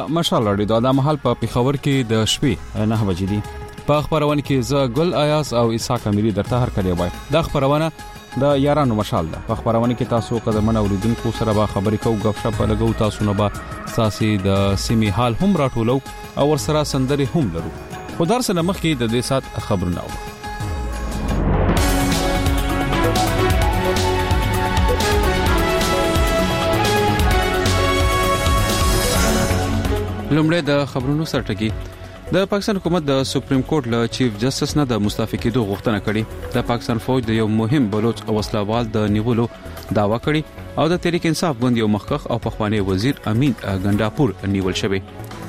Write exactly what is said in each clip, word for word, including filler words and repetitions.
مشال اړیدو د مهال په پیښور کې د شپې نه بجې دي په خبرونه کې ز ګل آیاس او اسحاق اميري درته هر کله وای د خبرونه د یارانو مشال ده په خبرونه کې تاسو قدمن اوریدونکو سره به خبرې کوو غف شپ لګو تاسو نه به ساسي د سیمي حال هم راټولو او ور سره سندري هم لرو خدای سره مخ کې د دې سات خبرونه و لومړی د خبرونو سرټکی د پاکستان حکومت د سپریم کورټ له چیف جسټس نه د مستعفي کېدو غوښتنه کړې د پاکستان فوج د یو مهم بلوچ وسلوال د نیولو داوا کړې او د تحریک انصاف ګوند یو مخکخ او پخوانی وزیر امین ګنداپور نیول شوی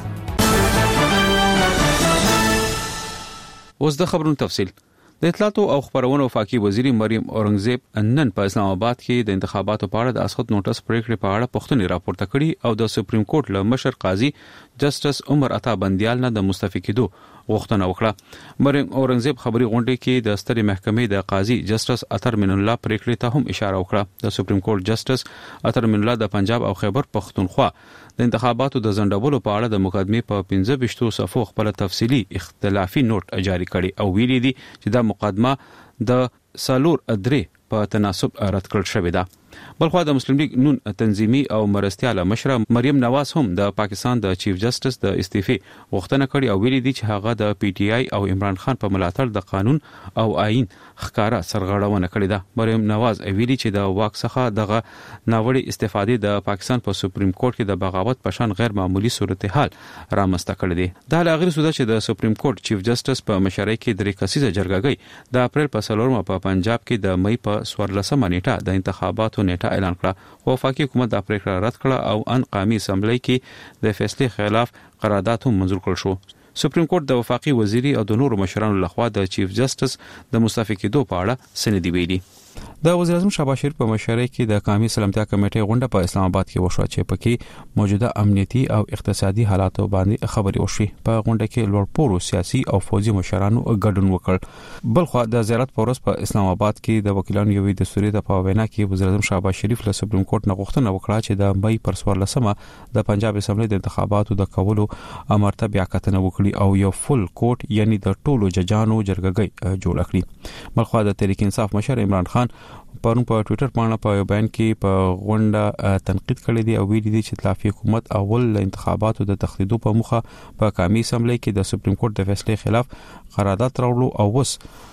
اوس د خبرونو تفصیل د اطلاعات او خبرونو وفاقي وزیر مریم اورنګزیب نن په اسلام آباد کې د انتخاباتو په اړه د اسقط نوټس پریکړې په اړه پوښتنې راپورته کړي او د سپریم کورټ له مشر قاضي جسټس عمر عطا بندیال نه د مستعفي کېدو غوښتنه وکړه مریم اورنګزیب خبري غونډې کې د ستري محکمې د قاضي جسټس اطهر من الله پریکړې ته هم اشاره وکړه د سپریم کورټ جسټس اطهر من الله د پنجاب او خیبر پختونخوا د انتخاباتو د ځنډولو په اړه د مقدمې په پنځه ویشت صفحو خپل تفصیلی اختلافي نوٹ جاری کړي او ویلي دي چې دا مقدمه د سالور ادري په تناسب رد کړل شوې ده بلخو د مسلم لیگ نون تنظیمي او مرستياله مشره مریم نواز هم د پاکستان د چیف جسټس د استعفی غوښتنه کړې او ویلي دي چې هغه د پی ټی آی او عمران خان په ملاتړ د قانون او آئین ښکارا سرغړونه کړې ده مریم نواز ویلي چې د واک څخه دغه ناوړي استفادې د پاکستان په سپریم کورټ کې د بغاوت په شان غیر معمولی صورتحال رامنځته کړې ده د هغه سودا چې د سپریم کورټ چیف جسټس په مشرۍ کې درې کسیزه جرګه د اپریل په څلورمه په پنجاب کې د مې په څوارلسمه نیټه د انتخاباتو نیټه اعلان کړه خو وفاقي حکومت د پریکړه رد کړه او ان قومي اسمبلی کې د فیصلې خلاف قرارداد هم منظور کړ شو سپریم کورټ د وفاقي وزیري او د نورو مشرانو لخوا د چیف جسټس د مستعفي کېدو په اړه سندې ویلي د وزیر اعظم شهباز شریف په مشرۍ کې د قومي سلامتیا کمیټې غونډه په اسلام آباد کې وشوه چې پکې موجوده امنیتي او اقتصادي حالاتو باندې خبرې وشوې په غونډه کې لوړپوړو سیاسي او فوجي مشرانو ګډون وکړ بلخو د زیارت پورس په اسلام آباد کې د وکیلانو یوې دستوري د پاوینا کې وزیر اعظم شهباز شریف له سپریم کورټ نه غوښتنه وکړه چې د مې پر څوارلسمه د پنجاب اسمبلی د انتخاباتو د کولو امرته بیا کتنه وکړي او یو فل کورټ یعنی د ټولو ججانو جرګګي جوړ کړي بلخو د تحریک انصاف مشر عمران خان پرون په ټوئیټر باندې په بیان کې په غونډه تنقید کړی دی او ویلي دی چې ائتلافي حکومت اول انتخاباتو د تخدیدو په مخه په قومي اسمبلی کې د سپریم کورټ د فیصلې خلاف قرارداد راوړلو او وس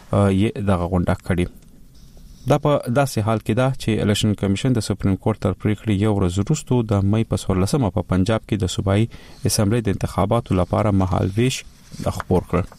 یې دغه غونډه کړې دا په داسې حال کې ده چې الیکشن کمیشن د سپریم کورټ تر پریکړې یو ورځ وروسته د مې په څوارلسمه په پنجاب کې د صوبایي اسمبلی د انتخاباتو لپاره مهالويش خبر کړ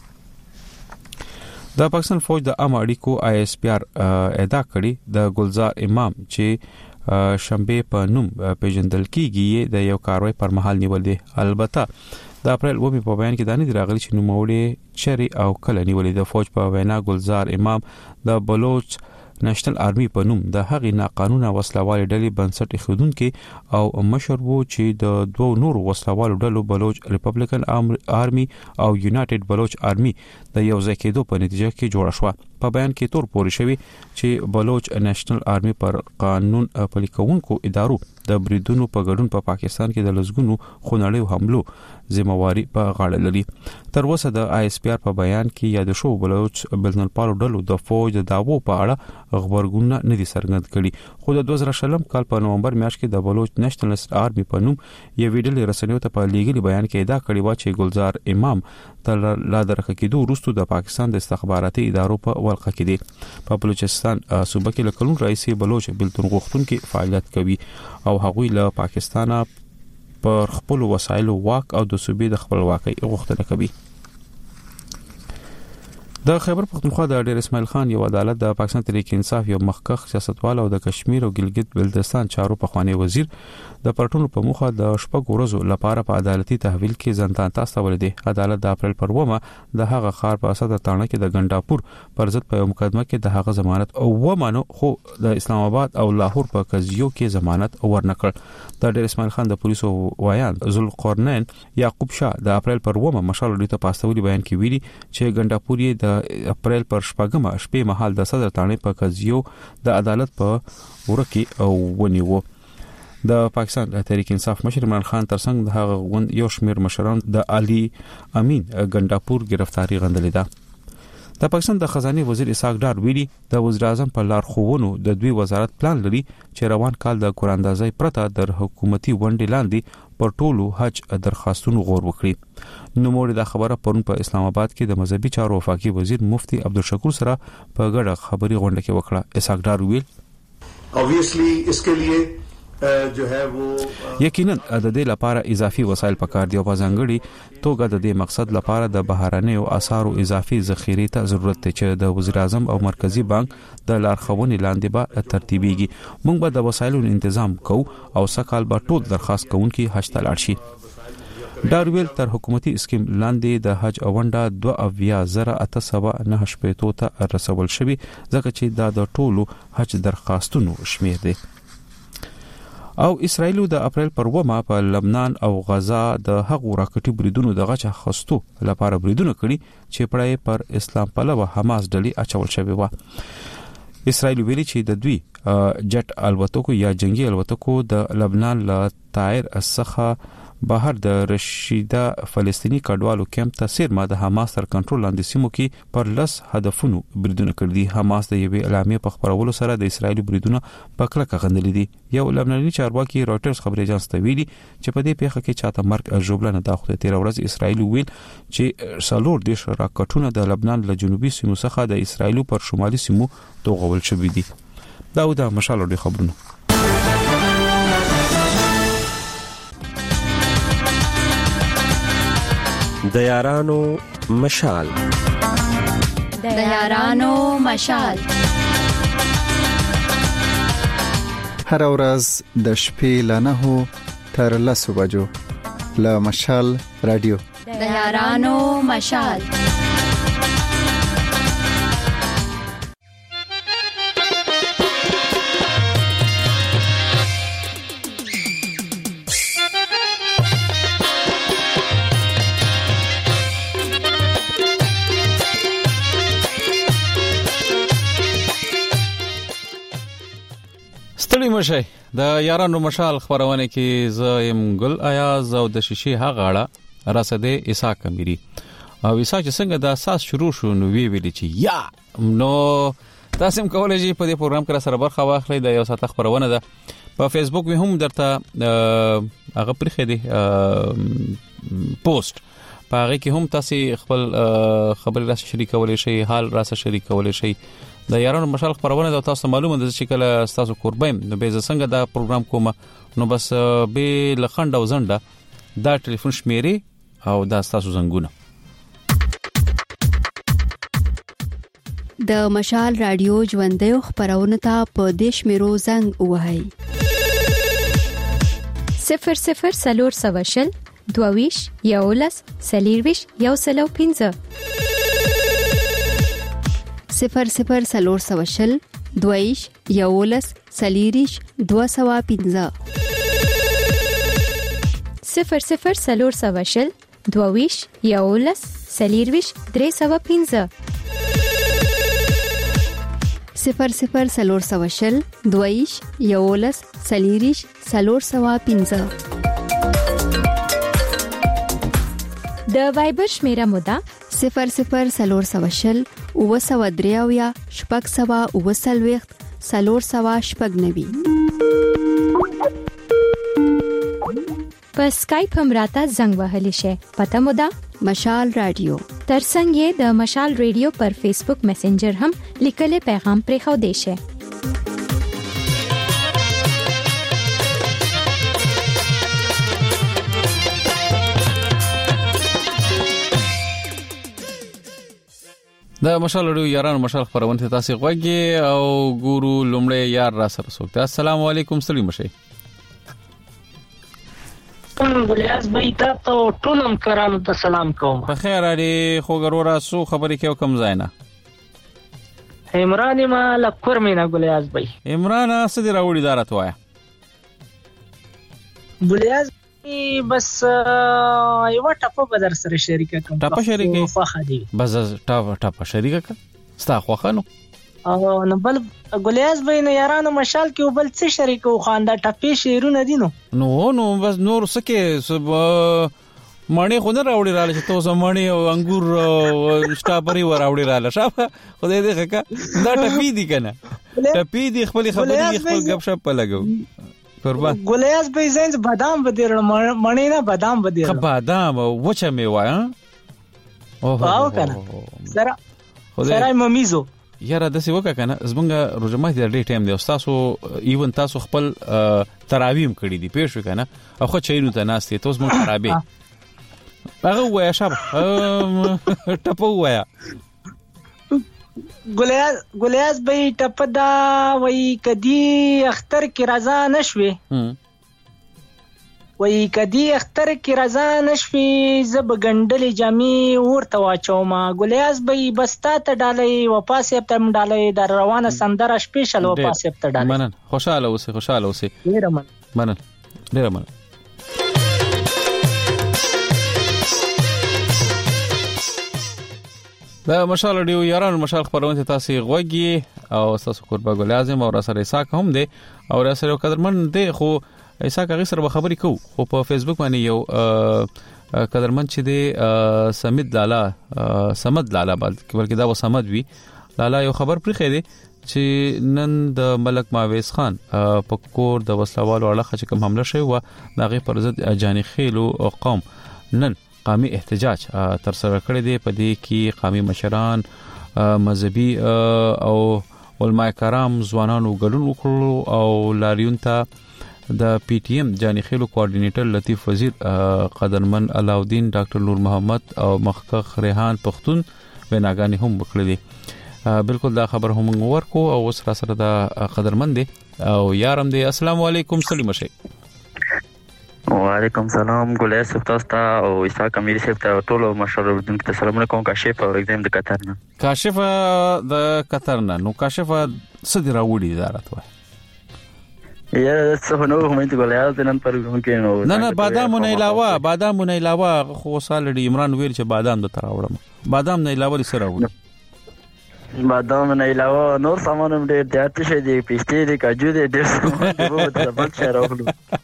د پاکستان فوج د عام اړیکو آی اس پی آر ادا کړی د ګلزار امام چې شنبه په نوم پیژندل کیږي د یو کاروي پر مهال نیول دي البته د اپریل و په بیان کې دانه راغلی چې نوموړي چری او کله نیولې د فوج په وینا ګلزار امام د بلوچ نېشنل آرمي په نوم د هغې ناقانونه وسلوال ډلې بنسټ ایښودونکو او مشر وو چې د دوه نورو وسلوال ډلو بلوچ ریپبلیکن آرمي او یونایټډ بلوچ آرمي د یو ځای کېدو په نتیجه کې جوړ شو په بیان کې تور پوري شوی چې بلوچ نېشنل آرمي پر قانون پلي کوونکو ادارو د بریدونو په ګډون په پا پاکستان کې د لزګونو خونړیو حملو ذمہواری په غاړه لري تر اوسه د آی اس پی آر په بیان کې یاد شو بلوچ بلنپالو ډلو د فوج د داوو په اړه خبرګون نه دي څرګند کړي خو د دوه زره شلم کال په نومبر میاشت کې د بلوچ نېشنل آرمي په نوم یو ویډیو رسنیو ته په لیګلي بیان کې ادعا کړې و چې ګلزار امام تر لا درخه کېدو وروسته د پاکستان د استخباراتي ادارو په ولقه کې دي په بلوچستان صوبه کې لکلون رئیس بلوچ بلتون غوښتونکو فعالیت کوي او هغوی له پاکستان پر خپل وسایل واک او د صوبې د خپلواکۍ غوښتنه کوي د خیبر پختونخوا د ډیر اسماعیل خان یو عدالت د پاکستان تحریک انصاف یو مخکخ سیاستوال او د کشمیر او ګلګت بلتستان چارو په خوانی وزیر د پرټونو په مخه د شپږ ورځو لپاره په عدالتي تحویل کې زندان ته استول دي عدالت د اپریل پر اومه د هغه خار په اساس د تانه کې د ګنداپور پر ضد په مقدمه کې د هغه ضمانت او ومنو خو د اسلام آباد او لاهور په قضیو کې ضمانت ورنکړ د ډیر اسماعیل خان د پولیسو وایان ذوالقرنین یعقوب شاه د اپریل پر اومه مشال لري ته پاستولي بیان کې ویلي چې ګنداپور د اپریل پر شپږمه شپې مهال د صدر تانه په قضیو د عدالت په ورکی او ونیو د پاکستان تحریک انصاف مشر عمران خان ترڅنګ د هغه غوند یو شمېر مشران د علي امین ګنداپور گرفتاری غندلې ده. د پاکستان د خزانه وزیر اسحاق ډار ویلي د وزیر اعظم په لار خوونو د دوی وزارت پلان لري چې روان کال د قراندازۍ پرته د حکومتي ونډې لاندې پر ټولو حج درخواستونو غور وکړي. نو موږ د خبره پرون په اسلام آباد کې د مذهبي چارو وفاقي وزیر مفتی عبدالشکور سره په ګډه خبري غونډه کې وکړه. اسحاق ډار ویل obviously इसके लिए जो है वो یقینا د دې لپاره اضافي وسایل پکار دي او په ځانګړي توګه د دې مقصد لپاره د بهرانه او اسعارو اضافي ذخیره ته ضرورت دی چې د وزیر اعظم او مرکزی بانک د لارښوونې لاندې به ترتیبيږي. موږ به د وسایلو تنظیم کوو او سکهال به ټول درخواست کوونکي حج ته لاړ شي. دارویل تر حکومتي اسکیم لاندې د حج اونډه دوه اویا زره اته سوه نه شپږ ته رسول شوی ځکه چې دا د ټولو حج درخواستونو شمیر دی. او اسرایل د اپریل پر ومه په لبنان او غزا د هغو راکټي بریدونو د غچ خستو لپاره بریدونه کړي چې پړای پر اسلام پلوه حماس ډلې اچول شوی و. اسرایل ویلي چې د دوی جټ الوتکو یا جنگي الوتکو د لبنان له طائر السخه بهر د رشیدا فلسطینی کډوالو کیمپ ته سیرما د حماس تر کنټرول لاندې سیمو کې پر لس هدفونو بریدونه کړي. حماس د یوې اعلامیې په خبرولو سره د اسرایل بریدونه په کلکه غندلي دي. یو لبناني چارواکي رويټرز خبري اژانس ته ویلي چې په دې پیښه کې چاته مرګ ژوبله نه داخله. تیر ورځ اسرایل ویل چې سالور دیش راکټونه د لبنان له جنوبي سیمو څخه د اسرایل پر شمالي سیمو توغول شوې دي. دا د مشال د خبرونو د یارانو مشال د یارانو مشال هر ورځ د شپې له نهو تر لسو بجو له مشال رادیو د یارانو مشال. ستړي مشه د یارانو مشال خبرونه کې ز یم ګل ایاز او د شیشې هغاړه راسده اسحاق امیری او اسحاق څنګه د اساس شروع شو نو وی ویل چې یا نو تاسو هم کولای شئ په دې پروګرام کې سره برخه واخلئ. د یو ساعت خبرونه ده په فیسبوک هم درته هغه پرخه دي پوسټ په هغه کې هم تاسو خپل خبرې را شریکولای شئ، حال را شریکولای شئ. د یارانو مشال خبرونه د تاسو معلومه ده چې کله تاسو قربایم نو به څنګه دا پروګرام کوم نو بس به لخند او زنده دا ټلیفون شمیرې او دا تاسو زنګونه د مشال رادیو ژوندې خبرونه ته په دیش میرو زنګ وهاي صفر صفر سلور سواشل دوویش یولس سلیرویش یو سلو پینځه صفر صفر سلور سواشل دویش یولس سلیریش دو سوا پینځه صفر صفر سلور سواشل دوویش یولس سلیرویش درې سوا پینځه صفر صفر سلور سواشل دویش یولس سلیریش سلور سوا پینځه د وایبر شمیره مودا صفر صفر سلور سواشل او سوا دریاویا شپږ سوا او سلويخت سلور سوا شپږ نوي په سکایپ هم راته زنګ وهلی شي. پته مودا مشال رادیو ترڅنګ یې د مشال رادیو پر فیسبوک میسنجر هم لیکل پیغام پرې خو دی شي. د مشال رادیو یارانو مشال خبرونه تاسو غوږی او ګورو لومړی یار را سره سوکته. السلام علیکم ستړي مشه. ګلیاز بای تاسو ټولم کرانو ته سلام کوم. په خیر علي خو ګرورا سو خبرې کې کوم زاینه عمران ما لکور مینا ګلیاز بای عمران اسدی راوړی دارت وایا ګلیاز بس یو ټاپه به در سره شریکه کوم. ټاپه شریکه فخه دی بس ټاپه ټاپه شریکه کا ستا خوخه نو او نو بل ګلیاز به نه یارانو مشال کې بل څه شریکو خاندا ټپې شیرونه دي نو نو نو بس نور سکه سب مانی خو نه راوړی رااله چې تاسو مانی او انګور سټابري وراوړی رااله شابه خدای دې ښه دا ټپې دي کنه ټپې دي خپل خبرې خپل غب شپ لګو قربان ګلیاز به زنج بادام بدیر مانی نه بادام بدیر بادام وچه میوه ها او کنه سره سره ممیزو یاره د څه وکا کنه زمونږه روزمات د ډې ټایم دی او تاسو ایون تاسو خپل تراویم کړی دی پېښ کنه او خو چینو ته ناستې تاسو مونږ خرابې هغه وای شاب ټپو وای ګلیاز ګلیاز به ټپدا وای کدی اختر کی رضا نشوي وای کدی اختر کی رضا نشوي زب ګندلې جامي ورته واچوما ګلیاز به بستا ته ډالې واپس یې تم ډالې در روانه سندره سپیشل واپس یې ته ډالې منن خوشاله اوسه خوشاله اوسه ډیر من منن ډیر من دا مشال ډیو یارانو مشال خبرونه تاسو غوږی او تاسو قربا ګلیازم او راسره اساک هم دی او راسره قدرمن دی خو اساک هغه سره خبرې کو خو په فیسبوک باندې یو قدرمن چې دی سمید لالا سمد لالا بلکې دا و سمد وی لالا یو خبر پرې خېده چې نن د ملک ماویس خان په کور د وسلوالو اړه چې کوم حمله شوی و دغه پر ضد جاني خېلو قوم نن قومي احتجاج تر سره کړی دی په دې کې قومي مشران مذهبي او علماء کرام ځوانانو ګډون وکړو او لاریون ته د پی ټی ایم جاني خېلو کوارډینیټر لطیف وزیر قدرمن علاودین ډاکټر نور محمد او مخکخ ریحان پختون ویناګانی هم وکړي دي بالکل دا خبر هم ورکو او سره سره دا قدرمن دي او یارم دي السلام علیکم سلام شي وعلیکم سلام ګولای سپتاستا او اسحاق امیر صاحب ته ټول مشورې ورکوم سلام علیکم کاشف او اگزام د قطر نه کاشف د قطر نه نو کاشف صدر راوړي ادارت وای یا څه نو هم ته ګولای د نن پروګرام کې نو نه نه بادامونه علاوه بادامونه علاوه خو سالډي عمران ویل چې بادام د تراوړم بادام نه علاوه سره راوړم بادام نه علاوه نور سامان هم ډېر زیات شي دي پېشتې دي کاجو دي ډېر څه د بل څه راوړو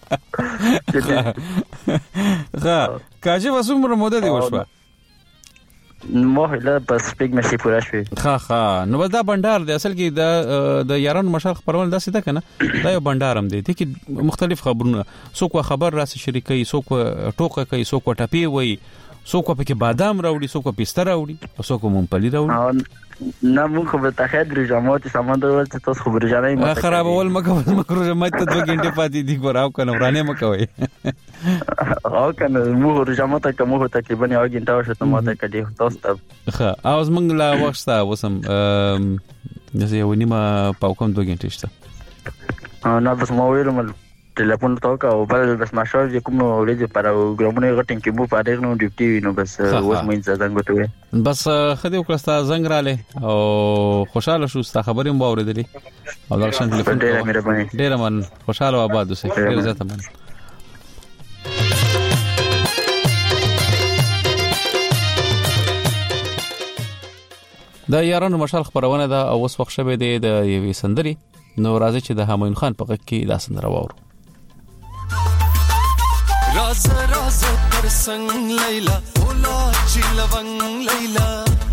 ها کاجو وسومره موده دی وشوه مو له پس پیګ مشي پورا شوی ها ها نو دا بندر دی اصل کې د د یاران مشال خبرول داسې ده کنه دا یو بندرم دی چې مختلف خبرونه څوک خبر راسي شریکي څوک ټوکه کوي څوک ټپی وای څوک په کې بادام راوړي څوک پستر راوړي او څوک مونپلی راوړي نه مونږ خو به تاخیر رجامات سامان درول چې تاسو خبر جانای ما خرابول مکه مکه رجامات ته دوه غنټه پاتې دي ګوراو کنه ورانه مکوي او کنه مو رجامات ته مو تقریبا یو غنټه وشته ماته کډي تاسو ته ښه اوس مونږ لا وخت وسم زه یو نیمه پاوکم دوه غنټه شته نه بس مو ویلم ټلیفون توکا او بل بس ماشور چې کوم ورځې پر ګرامونه غټین کې مو پاره نو ډیوټي نو بس اوس مې ځان غوټوي بس خدای وکړستا زنګ رااله او خوشاله شو ستا خبرې مو اوریدلې او دا شان ټلیفون ډېر مهرباني ډېر من خوشاله آباد اوسې ډېر زیاته من دا یارانو مشال خبرونه دا اوس وخت شوه دی د یوې سندري نو راځي چې د همایون خان په غږ کې دا سندره واورو راز راز پر سنگ لیلا اولا چی لونگ لیلا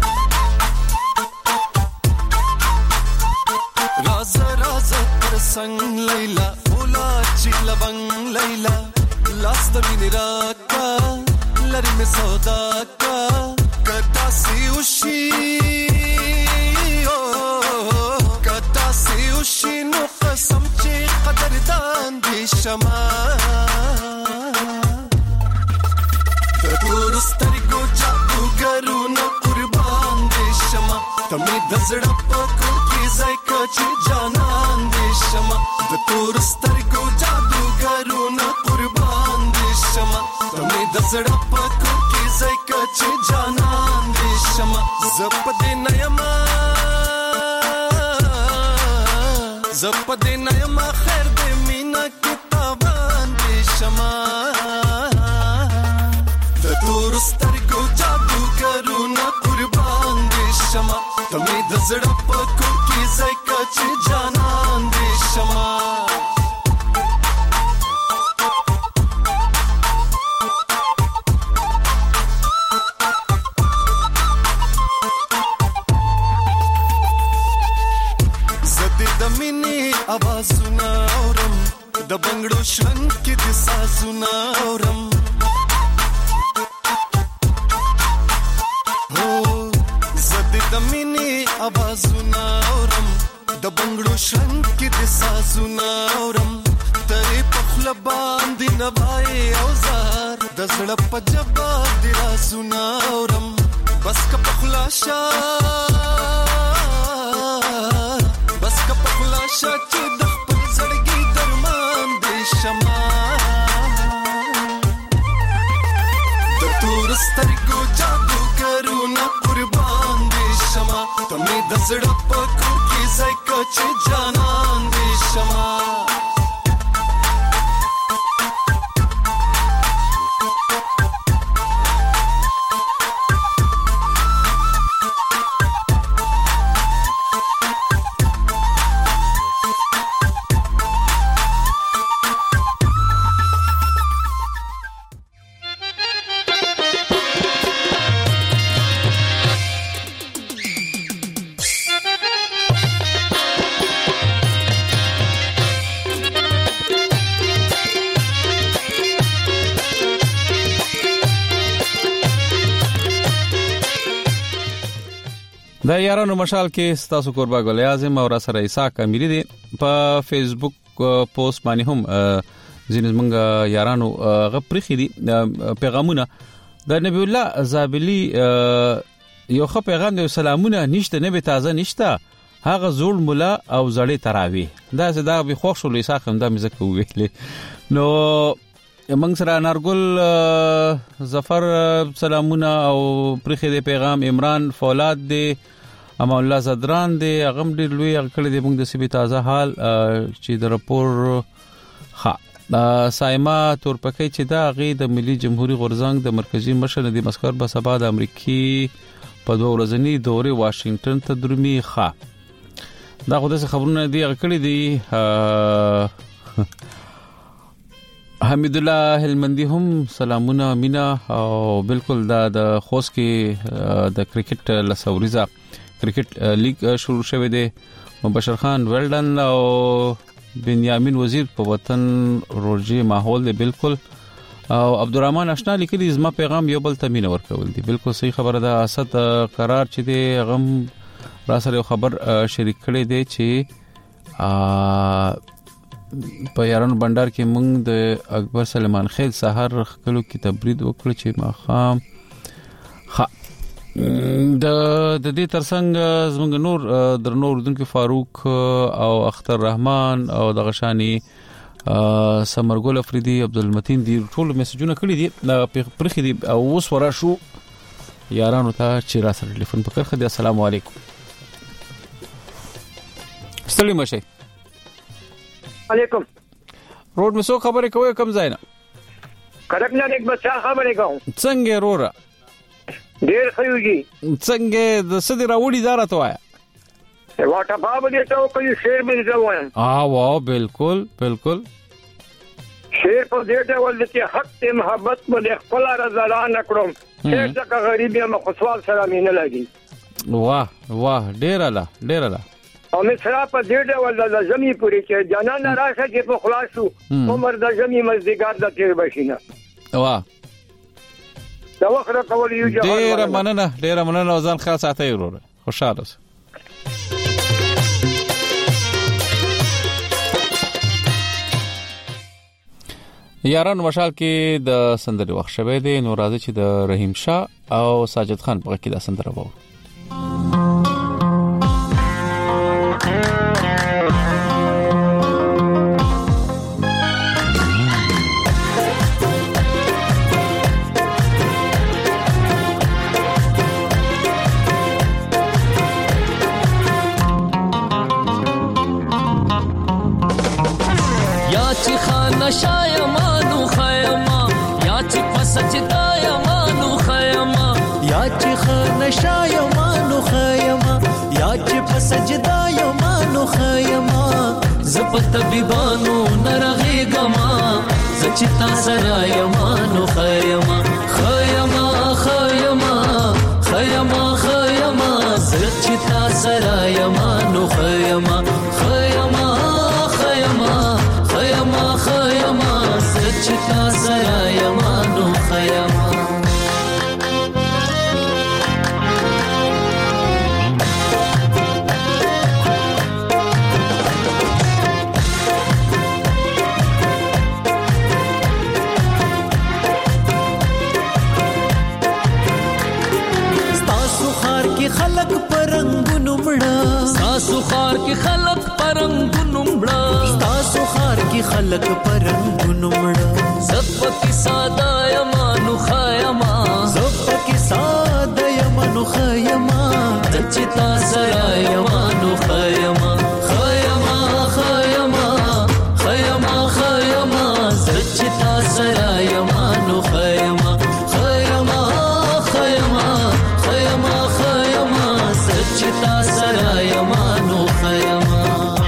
راز راز پر سنگ لیلا اولا چی لونگ لیلا لاست مینی راکا لری میں سودا کا کتا سی اوشی کتا سی اوشی نو قسم چی قدردان دی شما تور سترګو جادوګرو نه قربان دې شمه تمې د زړه په کور کې ځای کچې جانان دې شمه د تور سترګو جادوګرو نه قربان دې شمه تمې د زړه په کور کې ځای کچې جانان دې شمه زپ دې نېما زپ دې نېما خیر دې مینا کتابان دې شمه تور سترګو جادو کرو نه قربان دې شمه تمې د زړه په کور کې زایکا چې جانان دې شما आवाज़ुना औरम द बंगड़ो शंख के दिसाज़ुना औरम हो ज़द दमिनी आवाज़ुना औरम द बंगड़ो शंख के दिसाज़ुना औरम तेरे पखलबान दिन बाए औजार द ज़ड़प जबा दिराज़ुना औरम बस का पखलाशा बस का पखलाशा چې د خپل زړګي درمان دې شما د تور سترګو جادوګرونه قربان دې شما ته مې د زړه په کور کې ځای که چې جانان دې شما د یارانو مشال کې ستاسو قربا ګل اعظم او را سره اسحاق امیری دی په فیسبوک پوسټ باندې هم ځینې موږ یارانو غپرخي دي پیغامونه د نبی الله زابلی یو خو پیغام دی سلامونه نشته نبی تازه نشته هغه زوړ مولا او زړې تراوی دا زدا به خوښ شو اسحاق هم دا مزه کوي نو موږ سره نارګل ظفر سلامونه او پرخي دی پیغام عمران فولاد دی اما الله زدران دی غم ډیر لوی کړي دی موږ د سبي تازه حال چې د راپور ها سایما تورپکې چې دا غي د ملي جمهوریت غورزنګ د مرکزی مشر دی مسکر په سبا د امریکای په دوه ورځنی دورې واشنگټن ته درومي ښه دا خو د خبرونه دی کړي دی حمید الله هلمندی هم سلامونه مینا او بالکل دا د خوست کې د کرکټ لسوریزا کرکټ لیگ شروع شوه دی مبشر خان ویلډن او بنیامین وزیر په وطن روجي ماحول دی بالکل او عبدالرحمن آشنا لیکلی زما پیغام یو بل تمین ورکول دی بالکل صحیح خبره ده اسد قرار چې دی غم را سره خبر شریک کړي دی چې په یارانو بندر کې موږ د اکبر سلیمان خیل سحر خلکو کې تبرید وکړ چې ماخام ها د د دې ترڅنګ زموږ نور درنو اردوونکو فاروق او اختر رحمان او د غشانی سمرګل افریدي عبدالمتین دی ټول میسجونه کړی دي پرخي دي او اوس ورا شو یارانو ته چې را سره ټلیفون پکړ خدای السلام علیکم سلام مشه علیکم روډ مسو خبرې کوي کم ځای نه کړک نه یک بچا خبرې کوم څنګه رورا ډیر خيوږي څنګه د سدي راوړي دارته وایا واټه باب دې ته کوي شعر به دې وایم اه واو بالکل بالکل شعر په دې ته ول چې حق ته محبت مې خپل رضا نه کړم چې څنګه غریب یم خو سوال سره مې نه لګي واه واه ډیر اله ډیر اله او مې سره په دې ته ول د زمي پوری چې جنان راشه چې په خلاصو عمر د زمي مزدګار د تیر بشینه واه دا وخت کول یو جهان ډیر مننه ډیر مننه ځان خاص ساتي وروره خوشاله اوسه یاران مشال کې د سندري وخت شوه دی نو راځي چې د رحیم شاه او ساجد خان په کې د سندره وو سجدا یما پتبیبانو نرغیګما زچتا سره یمانو خیما خیما خیما خیما خیما زچتا سره یمانو خیما خیما خیما خیما خیما زچتا سره یمانو خیما خلق پرنګونو مړه تاسو خار کې خلق پرنګونو مړه تاسو خار کې خلق پرنګونو مړه زپ کې ساده یمانو خیما زپ کې ساده یمانو خیما دچتا سره یمانو خیما خیما خیما خیما خیما دچتا سره یمانو خیما خیما خیما خیما چتا سره یمانو خیما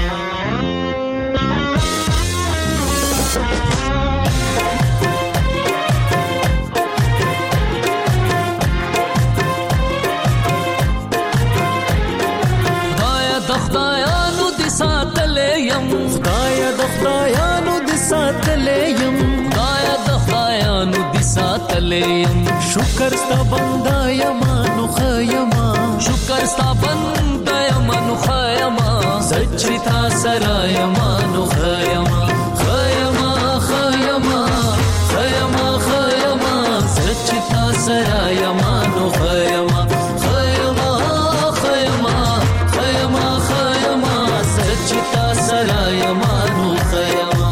خدایا د خدایانو د ساتلې يم خدایا د خدایانو د ساتلې يم خدایا د خدایانو د ساتلې يم شکر ستا بندا یمانو خیما شکر ستا بندا یمانو خیما سچتا سره یمانو خیما خیما خیما خیما خیما سچتا سره یمانو خیما خیما خیما خیما خیما سچتا سره یمانو خیما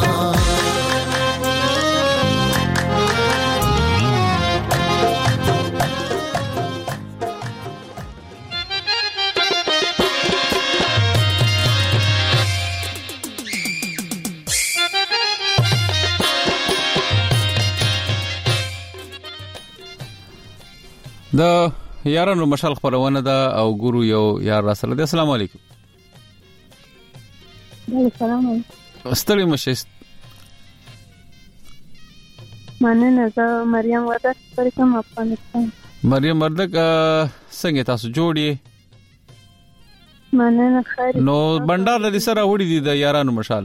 د یارانو مشال خبرونه ده او ګورو یو یار را سره ده. السلام علیکم. السلام علیکم. ستړي مشه. مننه. زه مریم وردک پرکم افغانستان. مریم وردک څنګه تاسو جوړی؟ مننه خیر. نو بندر لري سره وړي دي د یارانو مشال.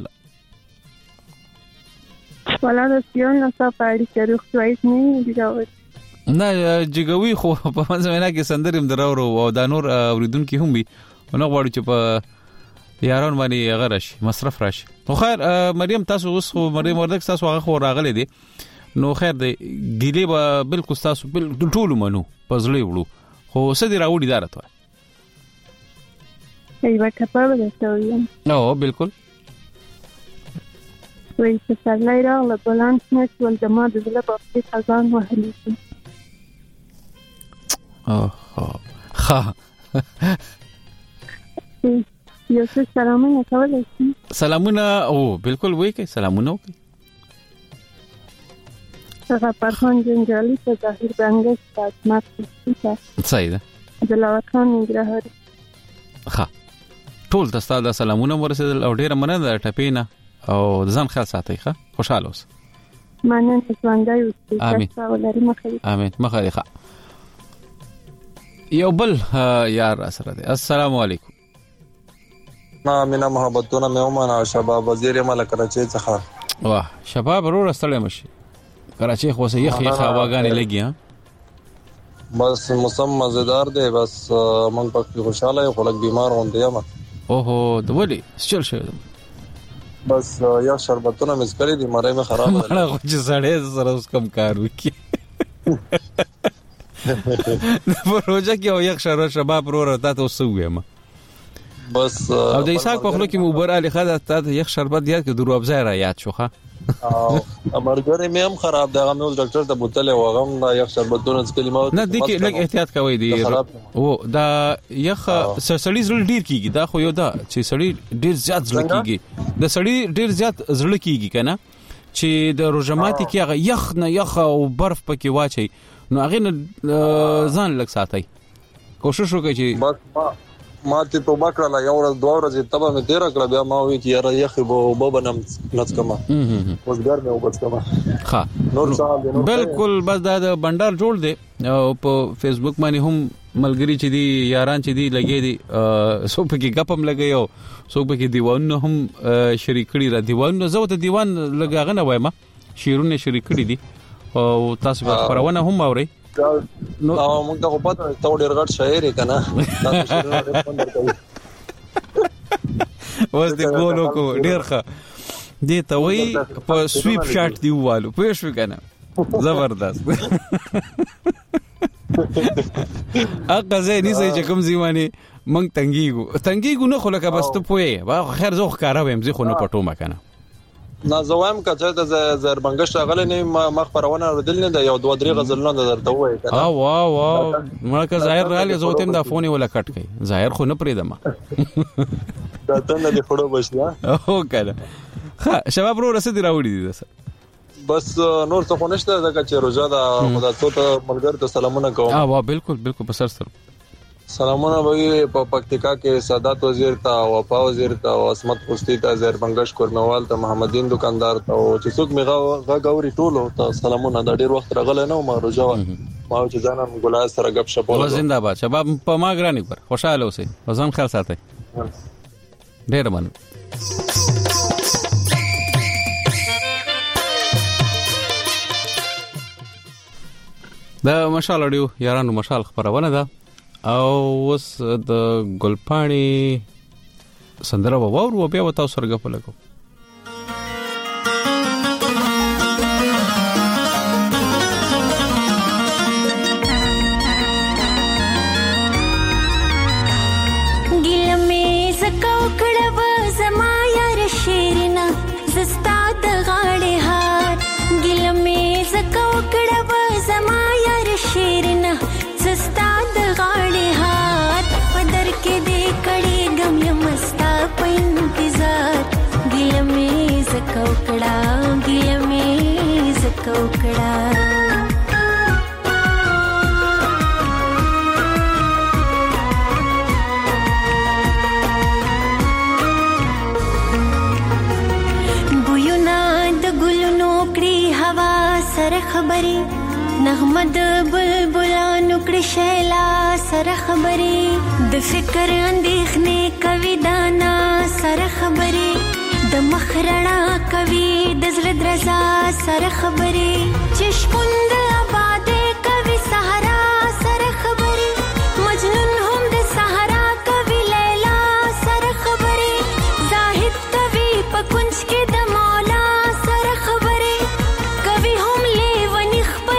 ولا د سیون نو صفاری کې روښوي نه دی راوړي. نه جګوي خو په منځمنه کې سندریم دراورو او د نور اوریدونکو هم وي نو غواړي چې په یاران باندې غرش مصرف راشي. نو خیر مریم تاسو اوس خو مریم وردک تاسو هغه خو راغلي دي نو خیر دی ګیلې به بالکل تاسو بل ټول منو پزلې وړو خو سدي راوړي دارته ایوه ټپه ولته ویم. نو بالکل وای چې سړی راغله بلانس نشو ول د ما د زړه په خزان وهلی. اوه ها یو څه سلامونه کولای شي. سلامونه او بالکل وای کی سلامونه وکي. څنګه پرخون جنجالي ته ظاهر بنګس خدمت کوي. صحیح ده. دلوات خان نګرهار. ها ټول تاسو ته سلامونه ورسېدل او ډیره مننه ټپینا او ځان خیال ساتئ ښه خوشاله اوسئ. مننه ژوندۍ اوسئ. امين امين مخه ښه. یو بل یار سره دی. السلام علیکم. مینا محبتونه مې ومنه شباب وزیر مل کراچي څخه. واه شباب ورو رسټل مشي کراچي خو سه یخ یخ هواګانې لګي ها. بس موسم مزیدار دی بس مونږ پکې خوشاله یو خلک بیمار وندي ما. اوهو د ولي چل شه بس یا شربتونه مې سکري دي مړې مې خراب ده. مړه خو چې سړې سره اوس کم کار وکي. پروژه کې یو یخ شر شباب ورو راته وسوي ما. بس او د اسحاق په خلک مبر علي خدای ته یخ شربت یاد کې درو ابزای را یاد شوخه. او امرګره مې هم خراب ده غو ډاکټر ته بوتل وغم دا یخ شربتونه ځکلی ما. نه دي کې لږ احتیاط کوي دي او دا یخ سړی زړه ډیر کیږي دا خو یو دا چې سړی ډیر زیات زړه کیږي د سړی ډیر زیات زړه کیږي کنه چې د روزماتي کې هغه یخ نه یخ او برف پکې واچي نو هغه ځان لږ ساتي کوشش وکړئ چې ماته په بکړه یو ورځ دوه ورځې تبه مې تیر کړه بیا ما وی چې یاره یخ به وبنم نڅکما اوس ګرمه وبڅکما ها نور څه بالکل بس دا د بندر جوړ دی او په فیسبوک باندې هم ملګری چې دی یاران چې دی لګي دي سو په کې غپم لګي او سو په کې دیوان هم شریک کړي را دیوان زو ته دیوان لګاغه نه وایم شیرونه شریک کړي دي او تاسو په پرونه هم اوري نو موږ ته په پته ته ډیر غټ شاعر کنه تاسو شروع پندر کوي اوس د ګولو کو ډیر ښه دي ته وای په سویپ شاټ دی والو پېښ وکنه زبردست اګه زه نه سې چې کوم ځواني مونږ تنګیګو تنګیګو نه خو لکه بس ته پوي وا خیر زه خو کارا ويم زه خو نه پټو مکنه نه زوام کچه د زربنګش راغله نه مخ پرونه ردل نه یو دوه درې غزلونه درته وای کنه اه واه واه مړه ظاهر رالی زه تم د فونې ولا کټ کړي ظاهر خو نه پریدم دا ته نه دی خړو بشلا او کنه ها شباب رو رسېد راوړي دي بس نور څه خو نشته دا چې روزه دا خدا ته ملګر ته سلامونه کوم اه واه بالکل بالکل په سر سر سلامونه وي په پکتیکا کې سادات وزیر ته وفا وزیر ته او عصمت پوسټی ته زربنګش کورنوال ته محمدین دکاندار ته او چې څوک میغه غوري ټولو ته سلامونه د ډیر وخت راغله نه ما روزه ما چې ځانم ګلای سره غب شپول زنده باد شباب په ما ګرانی پر خوشاله اوسئ وزن خیر ساتئ ډیر من دا مشال اډیو یارانو مشال خبرونه ده او وس د ګلپاڼي سندره وورو بیا وتاو سرګه په لګو نغمد بلبلانو کړي شیلا سره خبرې د فکر اندېښنې کوي دانا سره خبرې د مخرنا کوي د زړه درزا سره خبرې چې شپوند آبادې کوي صحرا سره خبرې مجنون هم د صحرا کوي لیلا سره خبرې زاهد کوي په کنج کې د مولا سره خبرې کوي هم لیونی خپل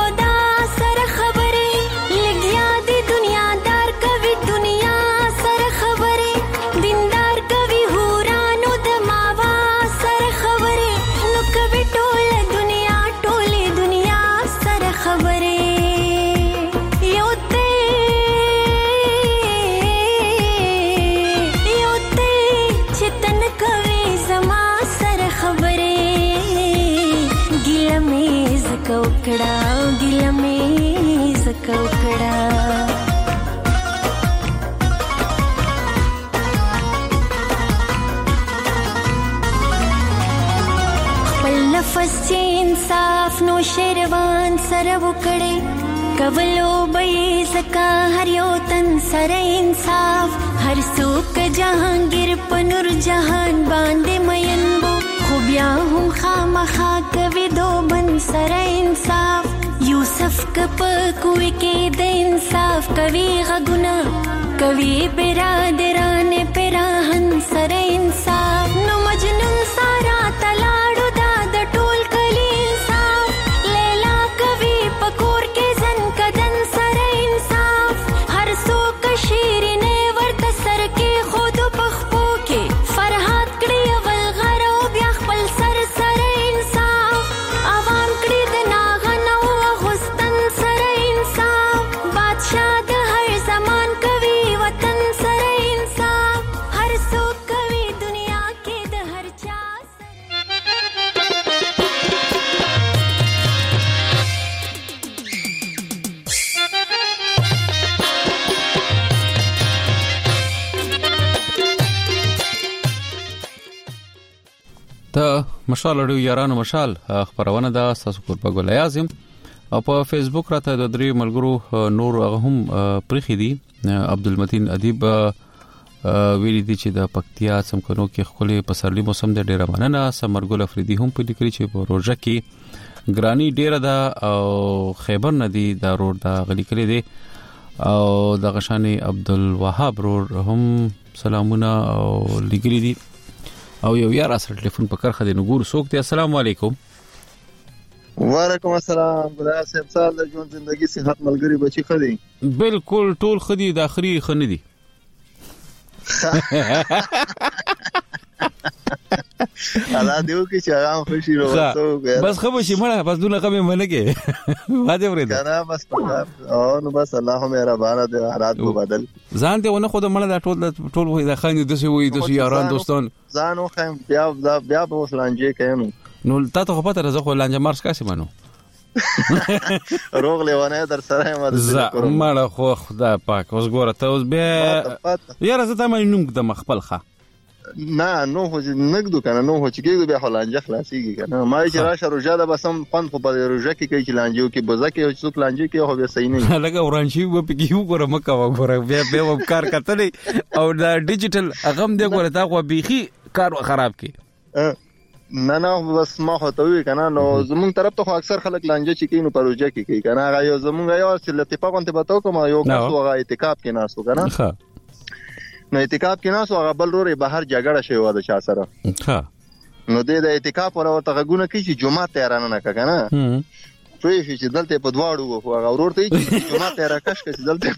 انصاف نو شیروان سره وکړي کولو به زکا هر یو تن سره انصاف هر څوک جهانگیر په نور جهان باندې مین بو خو بیا هم خامخا کوي دو بن سره انصاف یوسف کپ کوي کې د انصاف کوي غګنا کوي برادران پراهن سره انصاف نو مجنون سارا تلاړو دا د ټول کلی انصاف لیلا کوي پکور کې زن کدن سره انصاف هر څوک شیرینه ورته سر کې خود پخپو کې فرحات کړي اول غرو بیا خپل سر سره انصاف عوام کړي د ناغنو غستن سره انصاف بادشاہ د هر زمان کوي وطن سره انصاف هر څوک کوي ته مشال اړو یارانو مشال خبرونه دا تاسو کور په ګول اعظم او په فیسبوک راته د درې ملګرو نور هغه هم پرخي دي. عبدالمتین ادیب ویلي دي چې د پکتیا سمکنو کې خولي پسرلی موسم د ډیره مننه. سمرګل افریدي هم په لیکري چې په روزه کې ګرانی ډیره ده او خیبر ندی دا روډ دا غلي کړی دی او د غشاني عبدالوهاب روډ هم سلامونه او لیکلي دي او یو یار سره ټلیفون په کرخه دی نګور سوک دی. السلام علیکم. وعلیکم السلام. ګلای صاحب سال د ژوند ژوندۍ صحت ملګری بچی خدي بالکل ټول خدي د اخري خنه دي. الله دیو کې چې هغه خوشي وروته بس خو شي مړه بس دونه کمه منګه واده ورته کنه بس او نو بس الله مهربان دی حالات کو بدل ځان ته ونه خود مړه دا ټول ټول وای دا خان د څه وای د یاران دوستان ځان خو بیا بیا په وسلانجه کینو نو تاسو خو پته راځه خو لانجه مارس کاسي مانو روغ لیوانه در سره ما زه مړه خو خدا پاک اوس ګوره ته اوس بیا یاره زه ته مې نوم د مخبل ښه نه نو هو نګدو کنه نو هو چې کېږي بیا خلانجه خلاصيږي کنه ما چې راشه روزه ده بسم فن خو په روزه کې کوي چې لانجو کې بوزه کې او څوک لانجه کې هو بیا صحیح نه لګا ورانشي و په کېو ګره مکه و ګره بیا بیا و کار کتلې او دا ډیجیټل اغم دې ګره تا خو بيخي کار خراب کې نه نه بس ما خو ته وی کنه نو زمون طرف ته خو اکثر خلک لانجه چې کینو په روزه کې کوي کنه هغه یو زمون یو چې لطیفه کوم ته بتاو کوم یو کس هغه اعتکاف کې ناسو کنه نو اعتکاف کې ناسو هغه بل روري بهر جګړه شوی و د چا سره ها نو د اعتکاف ورته غونه کوي چې جمعه تیرانه نه کنه پوه شي چې دلته په دواړو وو هغه ورته چې جمعه تیرا کش کې دلته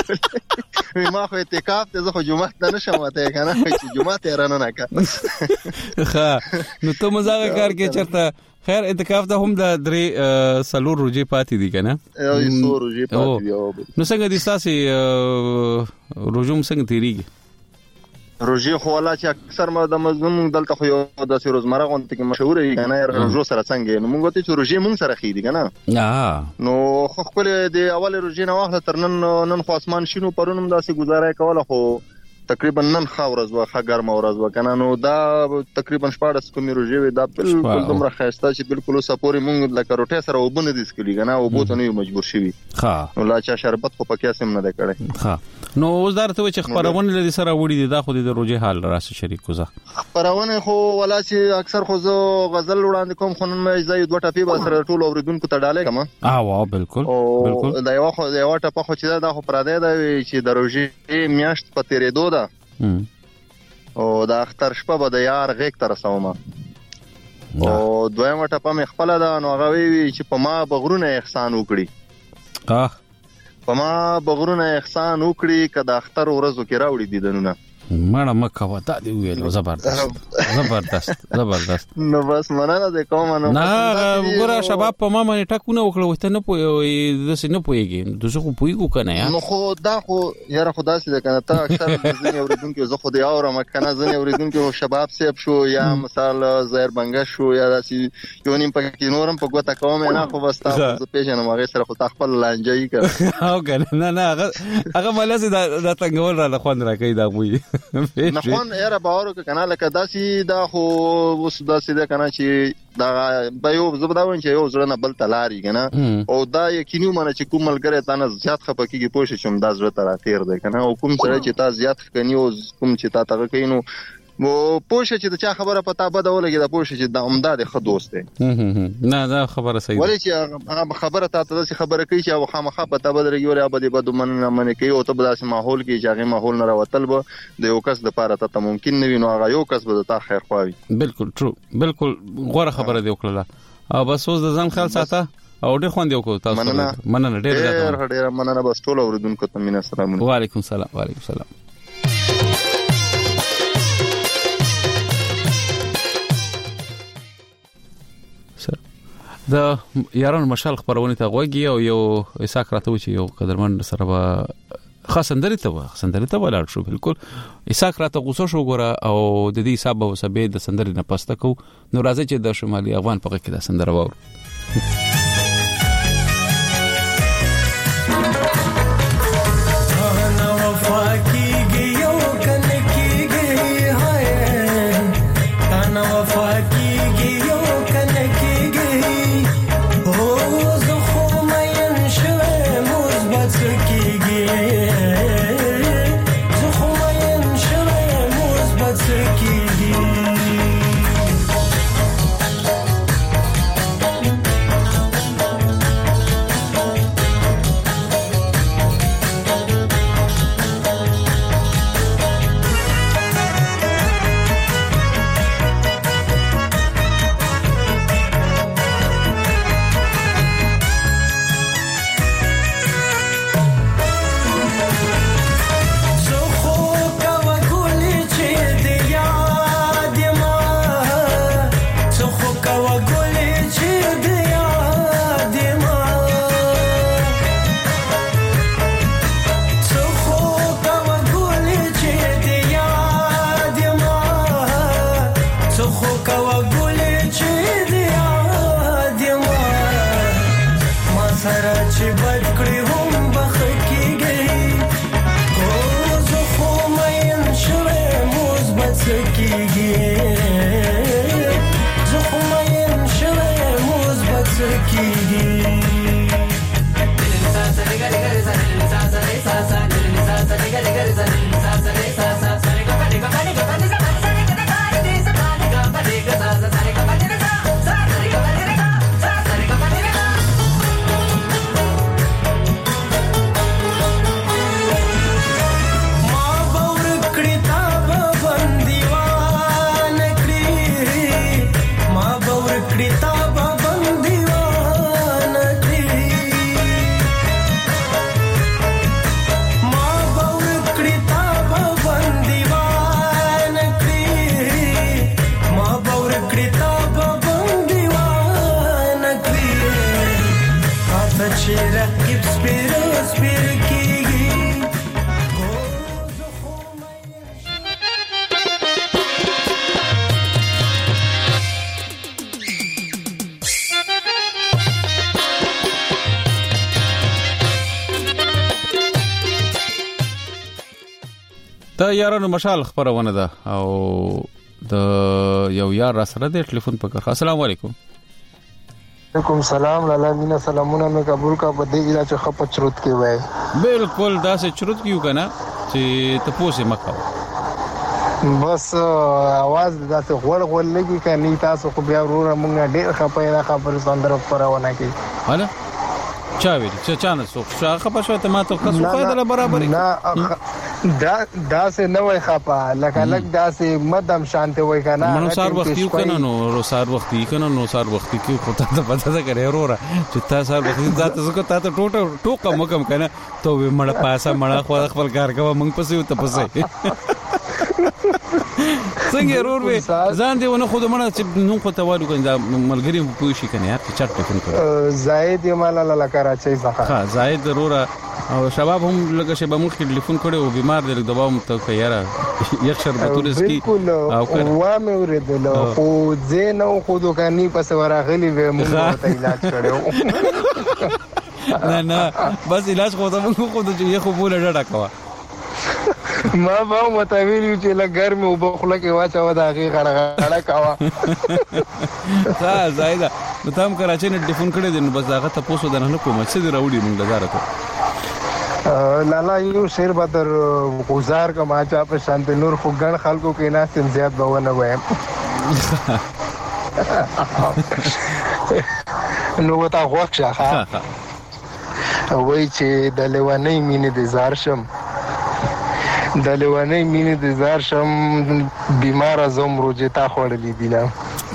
په ما خو اعتکاف ته زه خو جمعه ته نشم وته کنه چې جمعه تیرانه نه کا ها نو ته مزاغ کار کې چرته خیر اعتکاف ته هم د درې سلور روزي پاتې دي کنه یو سلور روزي پاتې دي نو څنګه دي تاسو روزوم څنګه تیریږي روزي خو ولا چې اکثر ما د مزمن دلته خو یو د روزمره غونډه کې مشهور دی کنه روزو سره څنګه نو موږ ته چې روزي مونږ سره خېدي کنه اه نو خو خپل د اول روزي نه واخله تر نن نن خو اسمان شینو پرونم داسې گزاره کوله خو تقریبا نن خاورز واخه ګرم اورز وکنه نو دا تقریبا شپږ کومې روزي وي دا بالکل دومره خاسته چې بالکل سپوري مونږ لکه روټه سره وبونه دي سکلي کنه او بوته نه مجبور شي ها نو لا چا شربت خو پکې سم نه ده کړی ها نو اوس درته چې خبرونه لري سره وړي دي دا خو د روزي حال راس شریک کوزه خبرونه خو ولا چې اکثر خو زه غزل وړاندې کوم خو نن مې زې دوه ټپی به سره ټول اوریدونکو ته ډالې کما اه واه بالکل بالکل دا یو خو دا یو ټپه خو چې دا خو پراده دا چې د روزي میاشت په تیرې دوه او دا اختر شپه به د یار غیک تر سومه او دویمه ټپه مې خپل دا نو غوي چې په ما بغرونه احسان وکړي اه په ما بغرونه احسان وکړي کله اختر ورځو کې راوړي دي دنونه مړه مکه وتا دی ویل زبردست زبردست زبردست نو بس مننه د کوم نو نه وګوره شباب په ما باندې ټکونه وکړو وته نه پوي د څه نه پويږي دغه خو پويګو کنه یا نو خو دا خو یاره خدا سي کنه تا اکثر ځنې اوریدونکو زه خو دی اورم کنه ځنې اوریدونکو شباب سیب شو یا مثال زهر بنګ شو یا داسي یو نیم پکې نورم په ګوته کوم نه خو وستا زه پیژنم هغه سره خو خپل لانجای کړ او کنه نه نه هغه هغه ملازم دا څنګه ول را خوان راکې دا وی نه خون یاره باور کنه لکه داسي دا خو وس داسي دا کنه چې دا به یو زبداون چې یو زړه نه بل تلاري کنه او دا یقیني مانه چې کوم ملګری تا نه زیات خپکیږي پوښښ چوم دا زړه تر تیر دی کنه او کوم سره چې تا زیات کني او کوم چې تا تاګه کینو و پوښښ چې دا چا خبره پتا بده ولګي دا پوښښ چې دا عمداد خو دوست دی نه دا خبره صحیح ولی چې هغه خبره تا ته خبره کوي چې او خامخا پتا بده لګي ولا بده بده من من کوي او ته بلاسه ماحول کې چې هغه ماحول نه راوتل به د یو کس د پاره ته ممکن نه وینو هغه یو کس به تا خیر خواوي بالکل ترو بالکل غوړه خبره دی وکړه او بس اوس د ځان خیال ساته او ډېر خوند یو کو تاسو مننه ډېر ډېر ډېر مننه بس ټول اوریدونکو ته مینه سلام وعلیکم السلام وعلیکم السلام د یارانو مشال خبرونه ته غوږی او یو اساک راته و چې یو قدرمن سره به خاصندري ته خاصندري ته ولاړ شو بالکل اساک راته غوسه شو ګوره او د دې حساب او سبې د سندري نه پسته کو نو راځي چې د شمالي افغان په کې د سندره وور وفا کیږي دا یارانو مشال خبرونه ده او د یو یار را سره د ټلیفون په کار. السلام علیکم. وعلیکم سلام. لالا مینا سلامونه مې قبول کا په دې علاج خپ چروت کې وای. بالکل دا سه چروت کیو کنه چې ته پوسه مکو بس आवाज داسې غوړ غوړ لګي کني تاسو خو بیا وروره مونږ ډېر خپای را خبر سندره پرونه کی هله چا ویل چې چانه سو خپه شو ته ما ته خو فائدہ برابر نه دا دا سه نه وای خپه لکه لک دا سه مدام شانته وای کنه نو سار وخت یو کنه نو سار وخت یې کنه نو سار وخت کې خو ته پته ده کوي وروره چې تاسو سار وخت ذات زکه تاسو ټوټه ټوکه مکم کنه ته مړه پاسه مړه خو خپل کار کوه مونږ پسې ته پسې څنګه ورور وې ځان دی ونه خود مړه چې نو خو ته وایو کنه ملګری په پوښی کنه یا چې چټ ټلیفون کړ زاید یې مال لاله کراچۍ څخه ها زاید ضرور او شباب هم لکه شبا مخ کې ټلیفون کړي او بیمار دی دوا مو ته یاره یک شربتونه سکی او وا مې ورېدل خو زینو خو دوکاني پس ورغلی و موږ ته علاج کړو نه نه بس علاج خو ته موږ خو ته یې خو بوله ډډه کوا ما به متویل چې لا ګرمه او بخله کې واچو دا غي غړغړه کاوه ها زایدا نو تام کراچۍ نه ټلیفون کړی دی نو بس هغه ته پوسو درنه کوم چې دی راوړي موږ لزاره ته لالا یو شیر بدر گزار کا ما چا په شانت نور فغان خلکو کې نه سم زیات بونه وایم نو وتا غوښه ها وای چې د لیوانې مینې د زار شم د لیوانې مینې د زار شم بیمار ازم روزه تا خورلې دي نه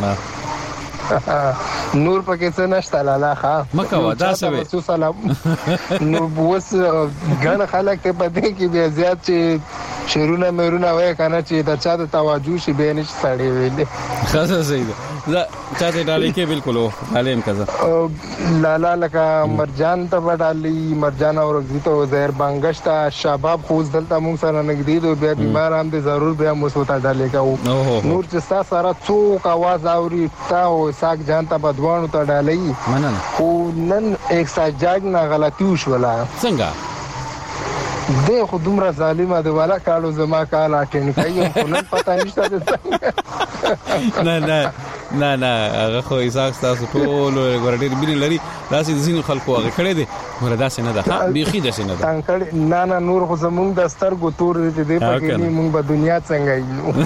نور پکې څه نشته لالا ها مکه ودا سوي نو بوس غن خلک ته پدې کې بیا زیات چې شیرونه مېرونه وای کنه چې د چا د توجه شي به نش سړی ویلې خاصه صحیح ده چاته ډالې کې بالکل حالیم کزه لالا لکه مرجان ته وډالي مرجان او رغیتو زهر بنگشتا شباب خوز دلته مونږ سره نګدي دو بیا بیمار هم دې ضرور بیا مسوتا ډالې کاو نور چې ستا سره څوک आवाज اوري تا او ساک جان ته بدوانو ته ډالې مننه خو نن ایک ساجاګ نه غلطي وشولا څنګه دې خو دومره ظالمه دی والا کالو زما کال اټین کوي خو نن پتا نشته ده نه نه نه نه هغه خو ایساک تاسو ټول ګورډیر بین لري داسې ځینو خلکو هغه کړي دي وردا څنګه ده ها بيخي ده څنګه ده تنګړي نه نه نور خو زمونږ د سترګو تور دي دې پکې نه مونږ په دنیا څنګه یو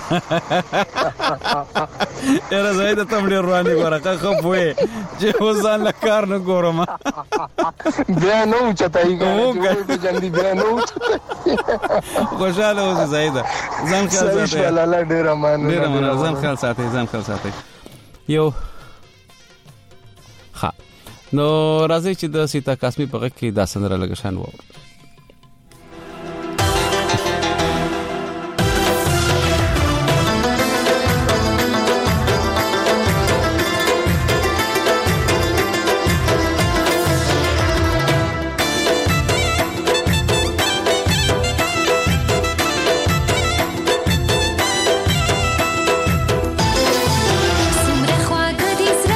اره زاید ته مړ رواني ګورکه خو وې چې وزان لا کار نه ګورم بیا نو چتای ګورم چې جلدی بیا نو خوشاله اوسه زاید ځان خیال ساتي الله ډیر امان ډیر امان ځان خیال ساتي ځان خیال ساتي یو ها نو راځي چې د سیتا قاسمی په غږ کې دا سندره لګشان وو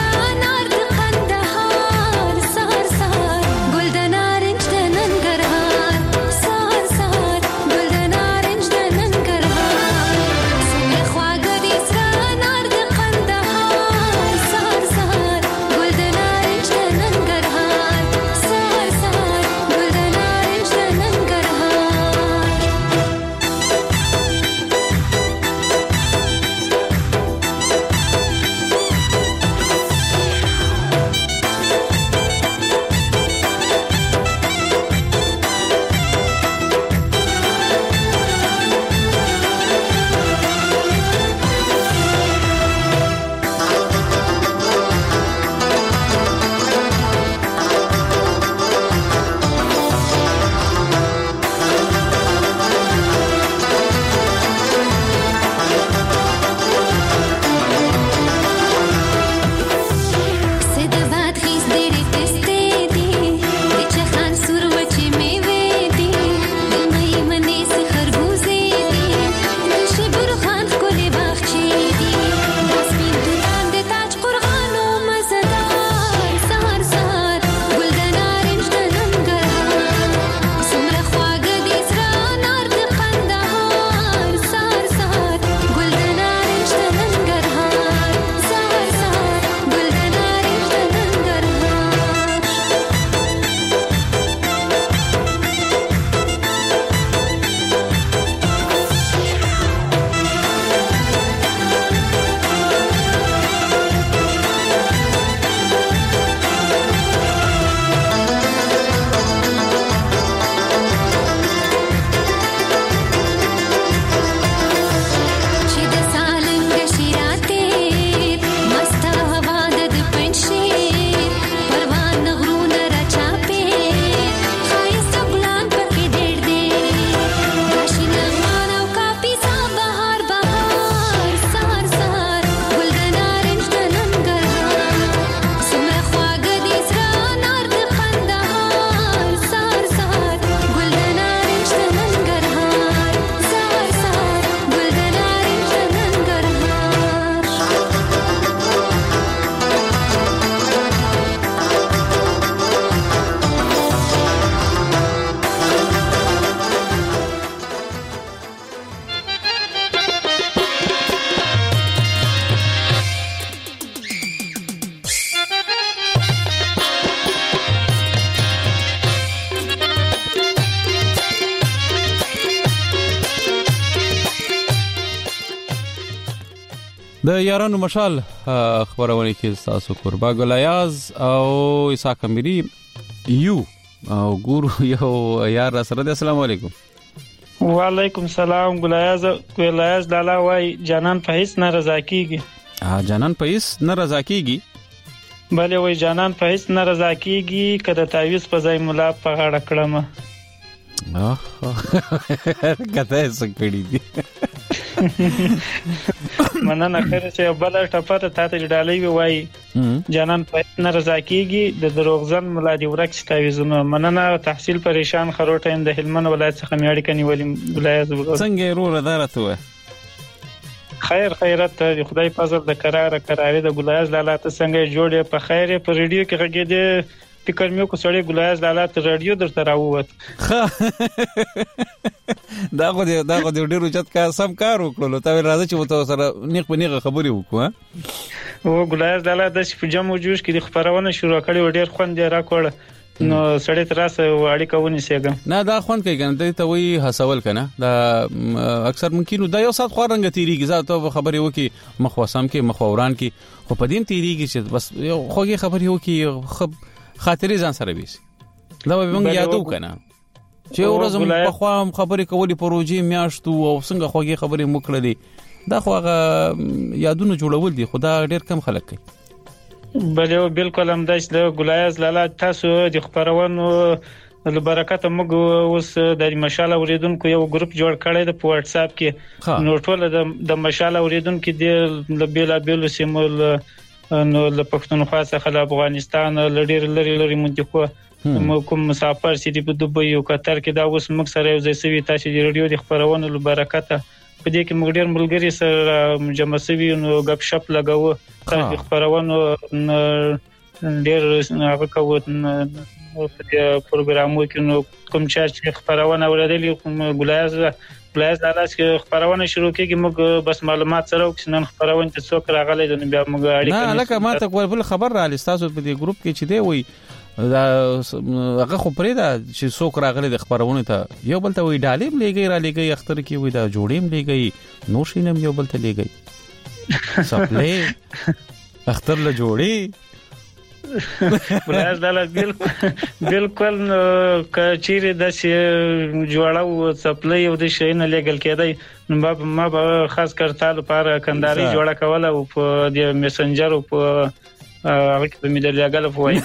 ګل د نارنج د ننګرهار د یارانو مشال خبرونه کې تاسو قربا ګلایاز او اسحاق اميري یو او ګورو یو یار سره السلام علیکم. وعلیکم السلام. ګلایاز ګلایاز لالا وای جانان په هیڅ نه رضا کیږي. ها جانان په هیڅ نه رضا کیږي. بله وای جانان په هیڅ نه رضا کیږي کله تعویز په ځای مولا په غاړه کړم. اه کته سکړی دي. مننه خیر چې بل ټپه ته ته ډالۍ وای جانان په هیڅ نه رضا کیږي د دروغجن مولا دی ورک تعویزونه. مننه تحصیل پریشان خروټه د هلمند ولایت څخه میاړي کني ولې ولایت څنګه رو ردارته و خیر خیرت د خدای فضل د قرار قرارې د ګلایاز لالا ته څنګه جوړه په خیر په ریډیو کې غږیده فکر مې کو سړی ګلایاز لالا ته رادیو درته راووت. دا خو دې دا خو دې ډیرو چت کا سم کار وکړلو ته راځي چې وته سره نیغ په نیغه خبرې وکړو. او ګلایاز لالا د شپجم جوش کې د خبرونه شروع کړي ډیر خوند را کړ نو سړی تراسه اړیکه ونیسېګم. نه دا خوند کوي کنه ته وی حسول کنه دا اکثر ممکن دا یو سات خو رنګ تیریږي ذاته خبرې وکي مخوسم کې مخوران کې خو په دې تیریږي چې بس خوږی خبرې وکي خب خاطرې ځان سره ویس دا به موږ یادو کنه چې ورځم په خوا خبرې کولې پروژې میاشتو او څنګه خوږی خبرې مکړلې دا خو هغه یادونه جوړول دي خدا ډیر کم خلک کوي. بله بالکل هم داش د ګلایاز لالا تاسو د خبرونو له برکت موږ اوس د مشال اوریدونکو یو ګروپ جوړ کړی د په واتس اپ کې نو ټول د د مشال اوریدونکو د بیل بیل سیمول نو له پښتونخوا څخه د افغانستان لړیر لري لري منځکو کوم مسافر چې په دوبۍ او قطر کې دا اوس موږ سره یو ځای سوي تاسو د رادیو د خبرونو له برکت په دې کې موږ ډیر ملګری سره جمع سوي نو غب شپ لګاو تاسو خبرونو ډیر هغه کوو په دې پروګرامو کې نو کوم چې خبرونه اوریدلې کوم ګلایاز ګلایاز لالا چې خبرونه شروع کیږي موږ بس معلومات سره وکړو خبرونه ته څوک راغلي د بیا موږ اړیکه نه لکه ما ته بل خبر را لستاسو په دې ګروپ کې چې دی وي دا هغه خو پرې دا چې څوک راغلي د خبرونه ته یو بل ته وی ډالیم لګي را لګي اختر کې وي دا جوړیم لګي نو شینم یو بل ته لګي سپلې اختر له جوړي ګلایاز لالا بالکل بالکل کچېره د شي جوړاو سپلې او د شي نه لګل کېدای نو ما به خاص کړتال لپاره کنداري جوړه کوله او په د میسنجر او په هغه کې په میډیا غل په وای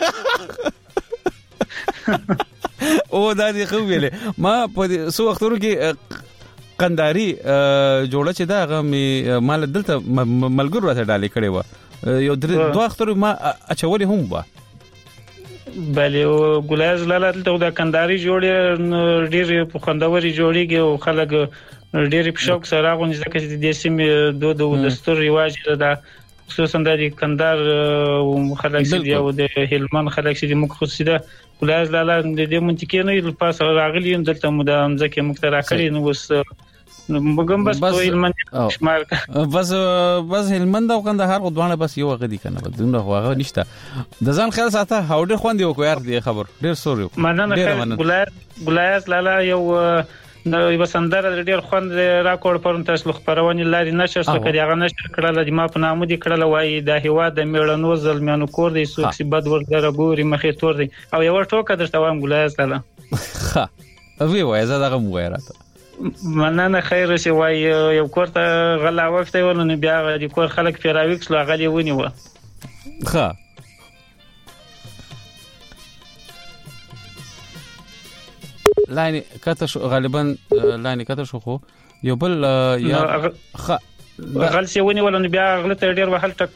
او دا دی خو ویلې ما په سو وختونو کې کنداري جوړه چې دا هغه مال دلته ملګرو راته ډالې کړي و یو درې دوه اختر ما اچولې هم و بله او ګلایاز لالا ته د کنداري جوړې ډېر په خوندوري جوړيږي او خلک ډېر په شوق سره غونډه ځکه چې د سیمې دود او دستور رواج ده خصوصا د کندهار خلک چې او د هلمند خلک چې موږ خصوصي ده ګلایاز لالا د دې منطقې نه د پاس راغلي دلته مو د امزکه مخترع کړی نو وس موږ بس په هلمند شمار بس بس هلمند او کندهار غوډونه بس یو غدي کنه بدونه هغه نشته د ځان خیال ساته هاوډر خوندې وکړ یار دې خبر ډیر سوري مننه ګلایاز ګلایاز لالا یو نو یو سندره ډیر خوند را کوړ پرون تاسو خبرونه لاري نشر څه کړي هغه نشر کړل د ما په نامو دي کړل وای د هوا د میړنو زلمیانو کور دی سوک سی بد ورګره ګوري مخې تور دی او یو ټوکه درته وایم ګلایاز لالا ها وی وای زه دغه مویراته مننه خیر شي وای یو کور ته غلا وخته ولنه بیا د کور خلک پیراویکس لا غلي ونی و ها لاین کته شو غالبا لاین کته شو خو یو بل یا خ غل سی ونی ولنه بیا غلطه ډیر وحل ټک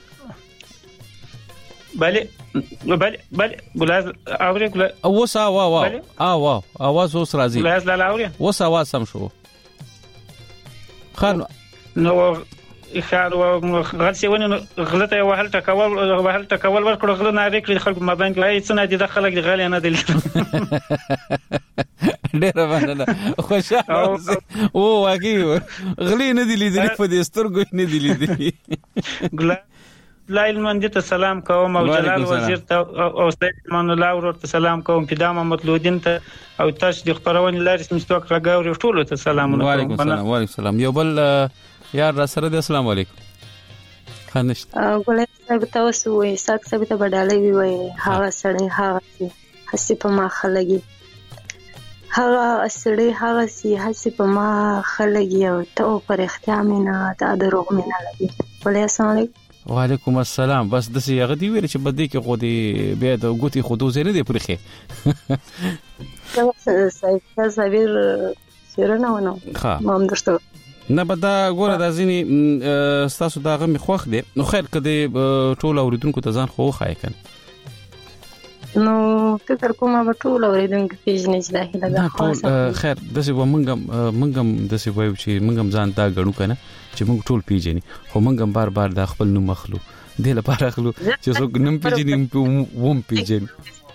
بله بله بله ګلایاز اوري ګلایاز او سا وا وا ا وا اواز اوس راځي ګلایاز لالا اوري اوس اواز سم شو خان نو خار او غل سی ونی غلطه وحل ټکول وحل ټکول ورکړو غل نه ریکړي خلک ما باندې وای څه نه دي د خلک غل نه دي ډېر باندې خوشاله او واګي غلي نه دي لیدل په دې سترګو نه دي لیدل ګلایاز لاین ته سلام کوم او جلال وزیر ته او سید مان الله ورته سلام کوم پیدا محمد لودین ته او تاسو د خبرونه لاري سمستوک راګاوري ټول ته سلام علیکم. وعلیکم السلام. وعلیکم السلام. یو بل یار را سره د السلام علیکم. خنشت ګولای صاحب تاسو وې ساک صاحب ته بدالې وي هغه سړی هغه هسي په ما خلګي هغه سړی هغه سي هسي په ما خلګي او ته پر اختیار نه تا دروغ نه لګي ولې السلام علیکم وعلیکم السلام. بس د سي هغه دی ویل چې بده کې خو دې بیا د ګوتی خودو زنه دی پرخه صحیح صابر شیرونه ونه ما هم درته نه بدا ګوره د ځینی تاسو دا غو مخوخ دی نو خیر کده ټول اوریدونکو ته ځان خو خای کنه نو فکر کومه به ټول اوریدونکو پیژنې چې داخله ده خاصه خیر دسه و منګم منګم دسه وایو چې منګم ځان دا غړو کنه چې موږ ټول پیژنې خو منګم بار بار د خپل نوم مخلو د لپاره خلو چې څوک نوم پیژنې ووم پیژنې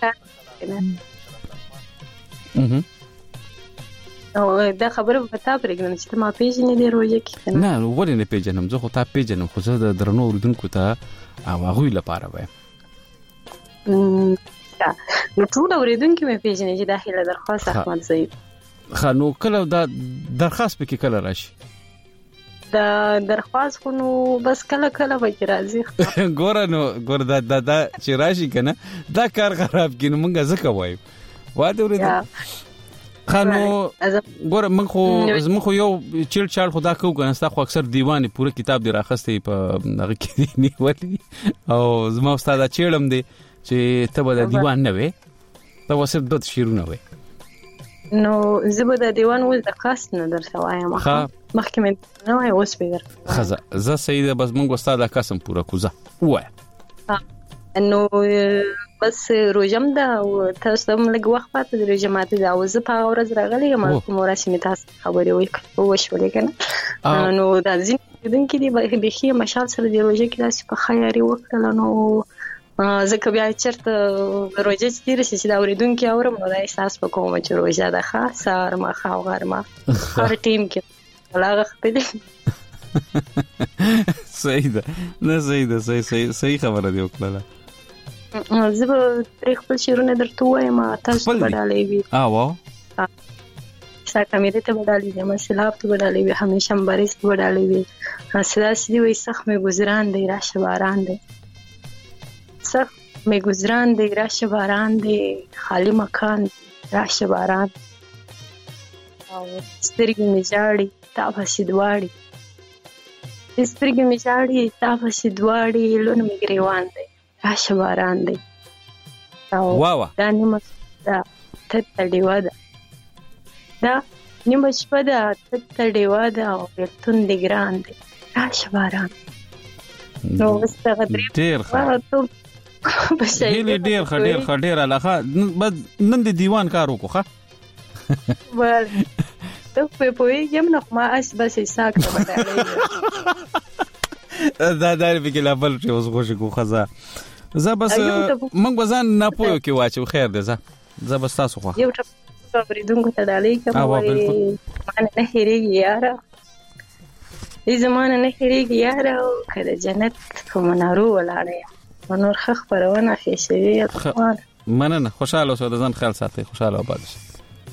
اها او دا خبره په تا پرېږدم چې ما پیژنې دی روزه کې نه ولې نه پیژنم زه خو تا پیژنم خو زه د درنو اوریدونکو ته او هغه لپاره وایم نو ټول اوریدونکو مې پیژنې چې داخله درخواست احمد زید خانو کله دا درخواست پکې کله راشي دا درخواست خو نو بس کله کله پکې راځي ګور نو ګور دا دا چې راشي کنه دا کار خراب کینو مونږه زکه وایو واده ورته خانو ګور من خو زمو خو یو چیل چال خدا کو کنه ستا خو اکثر دیوانه پوره کتاب دی راخسته په هغه کې نیولې او زما استاد چیلم دی چې ته به دیوان نه وې ته وسه د شیرونه وې نو زبر د دیوان ول د خاص نه درته وایم مخکې مې نو هي اوس پیګر خزه زه سیده بس مونږ استاد قسم پوره کوزه وای نو بس روزم دا تاسو هم لږ وخت پاتې د روزمات دا اوس په ورځ راغلی ما کومه رسمي تاسو خبرې وکړو وشولې کنه نو دا ځین دن کې دی به خي مشال سره دی روزه کې داسې په خیاري وکړل نو ځکه بیا چرته روزه چې تیر شي چې دا اوریدونکو اورم نو دا احساس وکوم چې روزه ده خاصه ارما خاو غرما هر ټیم کې ولاغه خپل صحیح ده نه صحیح ده صحیح صحیح صحیح خبره دی وکړه زه به تاریخ خپل شیرونه درته وایم تاسو بدلې وي اه واو ساکه مې ته بدلې دي مسلاب ته بدلې وي همیشه مبارز ته بدلې وي سدا سدي وي سخت مې گزاران دی راشه باران دی سخت مې گزاران دی راشه باران دی خالی مکان راشه باران او سترګې مې جاړي تا پسې دواړي سترګې مې جاړي تا پسې دواړي لون مې ګریوان دی راشه باران دی واو دا نیمه دا تتړیوا ده دا نیمه شپه ده تتړیوا ده او بیرتون دی ګران دی راشه باران نو مستغدري ډیر ښه هیله ډیر ښه ډیر ښه ډیر علاقه بس نن د دیوان کار وکړه ول ته په پوهیږم نو ما اس بس ساک ته وټاله دا دا به کې لا بل چې اوس غوښه کو خزا زه بس موږ بزان نه پوهیو کې واچو خیر ده زه زه بس تاسو خو یو ټپ خبرېدونکو ته دالې کوم وای ما نه هېریږي یاره دې زمانه نه هېریږي یاره او کله جنت کوم نارو ولاړې نور خخ پرونه خېشوي مننه خوشاله اوسه د ځان خیال ساتي خوشاله آباد شئ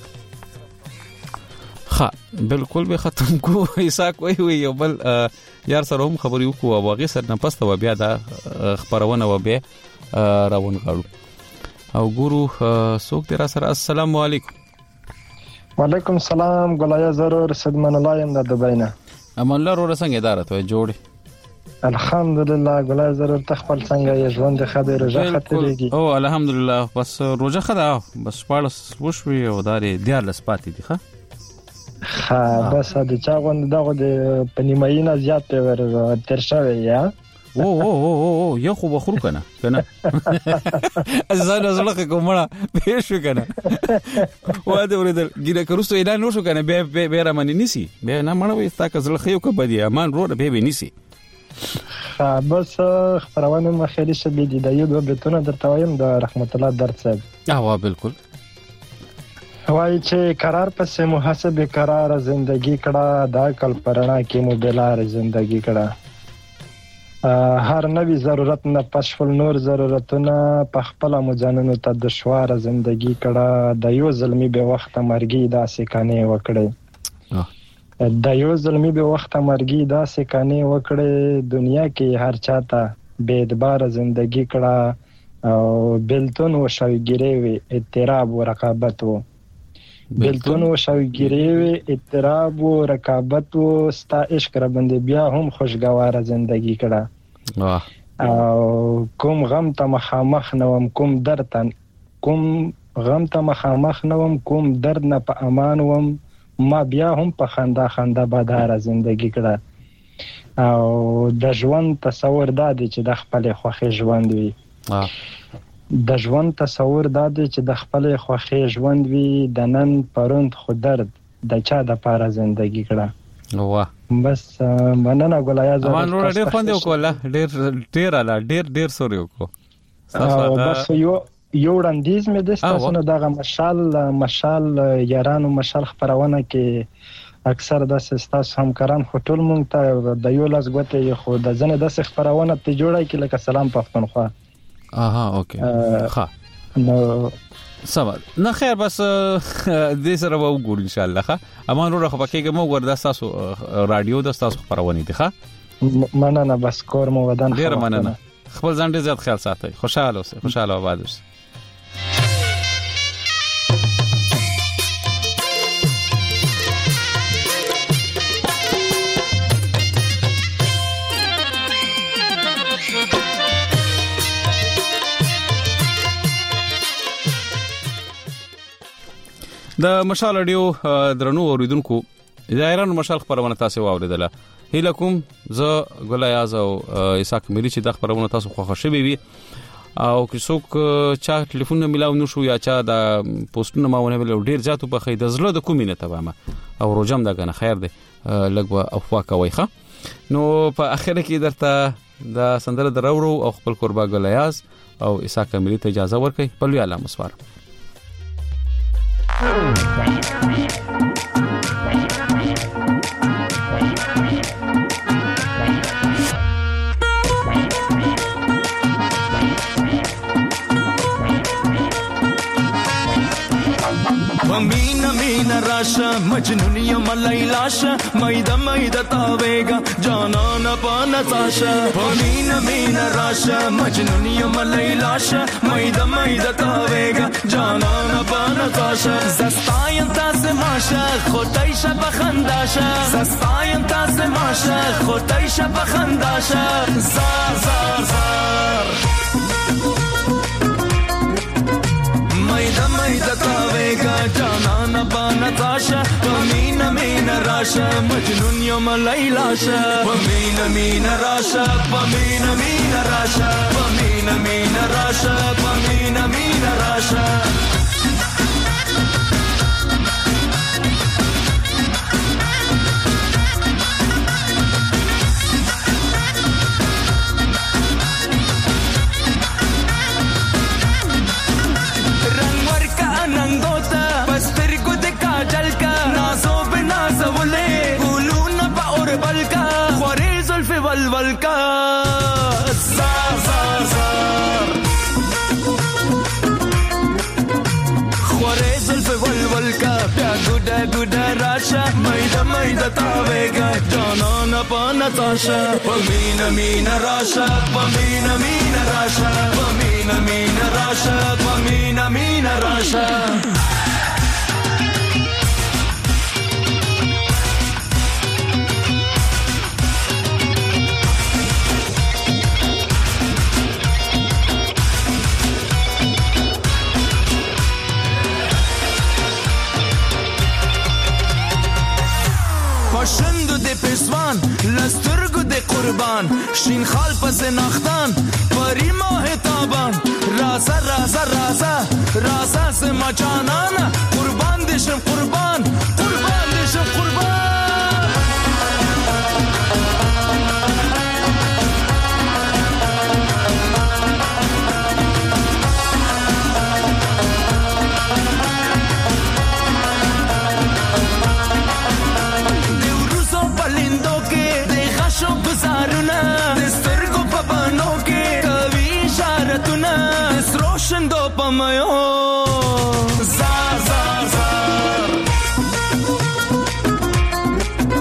ها بالکل به ختم کو ایسا کوئی وی یو بل یار سره هم خبرې وکړو او هغه سره نه پسته و بیا دا خبرونه و بیا راون غړو او ګورو څوک تر سره السلام علیکم وعلیکم السلام ګلایا ضرور صدمن الله یم د دبی نه امان الله ورو څنګه اداره ته جوړي الحمدلله ګلایا ضرور تخپل څنګه یې ژوند خبره روزه ختلېږي او الحمدلله بس روزه خدا بس پاړس وشوي او داري دیار لس پاتې دي ښه ها بس د چا غوند دغه د پنیماینا زیات ور تر شوی یا او او او او یو خو بخرو کنه کنه ازانه زړه کومه به شو کنه واده ورته ګیره کروستو اعلان نو شو کنه به به رمنی نسی به نه مړ وې تا که زړه خيو کبدي امان روړ به به نسی ها بس خبرونه مخالي شبي دي د یو بتونه درته وایم د رحمت الله درت صاحب اه بالکل وای چې قرار پسې محاسبه قرار زندگی کړه دا کل پرنا کې مو بلار زندگی کړه هر نوی ضرورت نه پښفل نور ضرورتونه په خپل مجاننو ته دشوار زندگی کړه د یو ظلمي به وخت مرګي داسې کانه وکړي د یو ظلمي به وخت مرګي داسې کانې وکړې دنیا کې هر چاته بے اعتبار زندگی کړه او بلتون و شوګری وی اضطراب و رقابت و بلتون و شوګری وی اضطراب و رقابت و ستا عشق را بند بیا هم خوشگوار زندگی کړه واه او کوم غم ته مخامخ نوم کوم درد کوم غم ته مخامخ نوم کوم درد نه په امان وم ما بیا هم په خندا خندا بادار زندگی کړه او د ژوند تصور دا دی چې د خپل خوخي ژوند وي د ژوند تصور دا دی چې د خپل خوخي ژوند وي د نن پروند خو درد د چا د پاره زندگی کړه واه بس مننه ګلیا زه ما نور ډېر خوند وکړه ډېر ډېر اله ډېر ډېر سوري وکړو بس یو یو وړاندیز مې د تاسو نه دغه مشال مشال یارانو مشال خبرونه کې اکثر د سستاس همکاران خټول مونږ ته د یو لاس غوته خو د زنه د خبرونه ته جوړای کې لکه سلام پښتونخوا اها اوکې ها نو سم نه خیر بس دې سره وګورئ ان شاء الله ښه امان ورو خو پکې مو وردا تاسو رادیو د تاسو خبرونه دي ښه مننه بس کور مو ودان ډیر مننه خپل ځان ډیر زیات خیال ساتئ خوشاله اوسئ خوشاله آباد اوسئ د مشال اډیو درنو اوریدونکو د ایران مشال خبرونه تاسو واوریدله هیله کوم زه ګلایاز او اسحاق مری چې د خبرونه تاسو خوښ شوي وي او که څوک چا ټلیفون ملاو نشو یا چا د پوسټونه ماونه ول ډیر زیاتو په خې د زړه د کومینه تبامه او روجم دا کنه خیر دی لګوا افوا کوي ښه نو په اخر کې درته د سندره درورو او خپل قربا ګلایاز او اسحاق مری ته اجازه ورکړي په لوی اعلی مسوار Mina mina rasha majnuniya malai lasha maida maida tavega jana na pana tasha Mina mina rasha majnuniya malai lasha maida maida tavega jana na pana tasha zastayan tas masha khotai shab khandasha zastayan tas masha khotai shab khandasha zar zar zar maida tavega jana na bana tasha pamina mina rasha majnun yom laylasha pamina mina rasha pamina mina rasha pamina mina rasha pamina mina rasha ول کا زار زار زار خوره زلف ول ول کا بیا ګډه ګډه راشه مېدا مېدا تاوېګا جانان پانا تاشا پمین مین راشه پمین مین راشه پمین مین راشه پمین مین راشه پشند د پسوان لسترګو د قربان شین خال پس نختان پری ماه تابان رازا رازا رازا رازا سما جانانا قربان دشم قربان قربان دشم قربان گزارونه دسترگو پا بانو که کوی اشارتونه دست روشن دو پا میو زار زار زار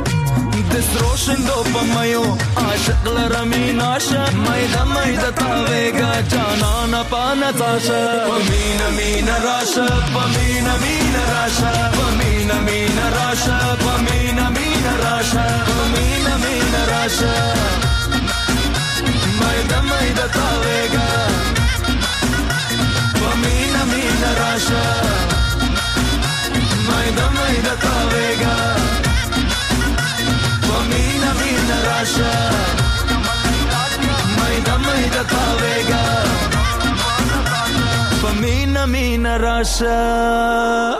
شندو پمایو عاشق لرمینا شه مایدا مایدا تاویگا جانانا پانا تاشا پمینا مینا راشا پمینا مینا راشا پمینا مینا راشا پمینا مینا راشا پمینا مینا راشا مایدا مایدا تاویگا پمینا مینا راشا مایدا مایدا تاویگا پمینا مینا راشا مایدا مایدا تاویگا پمینا مینا راشا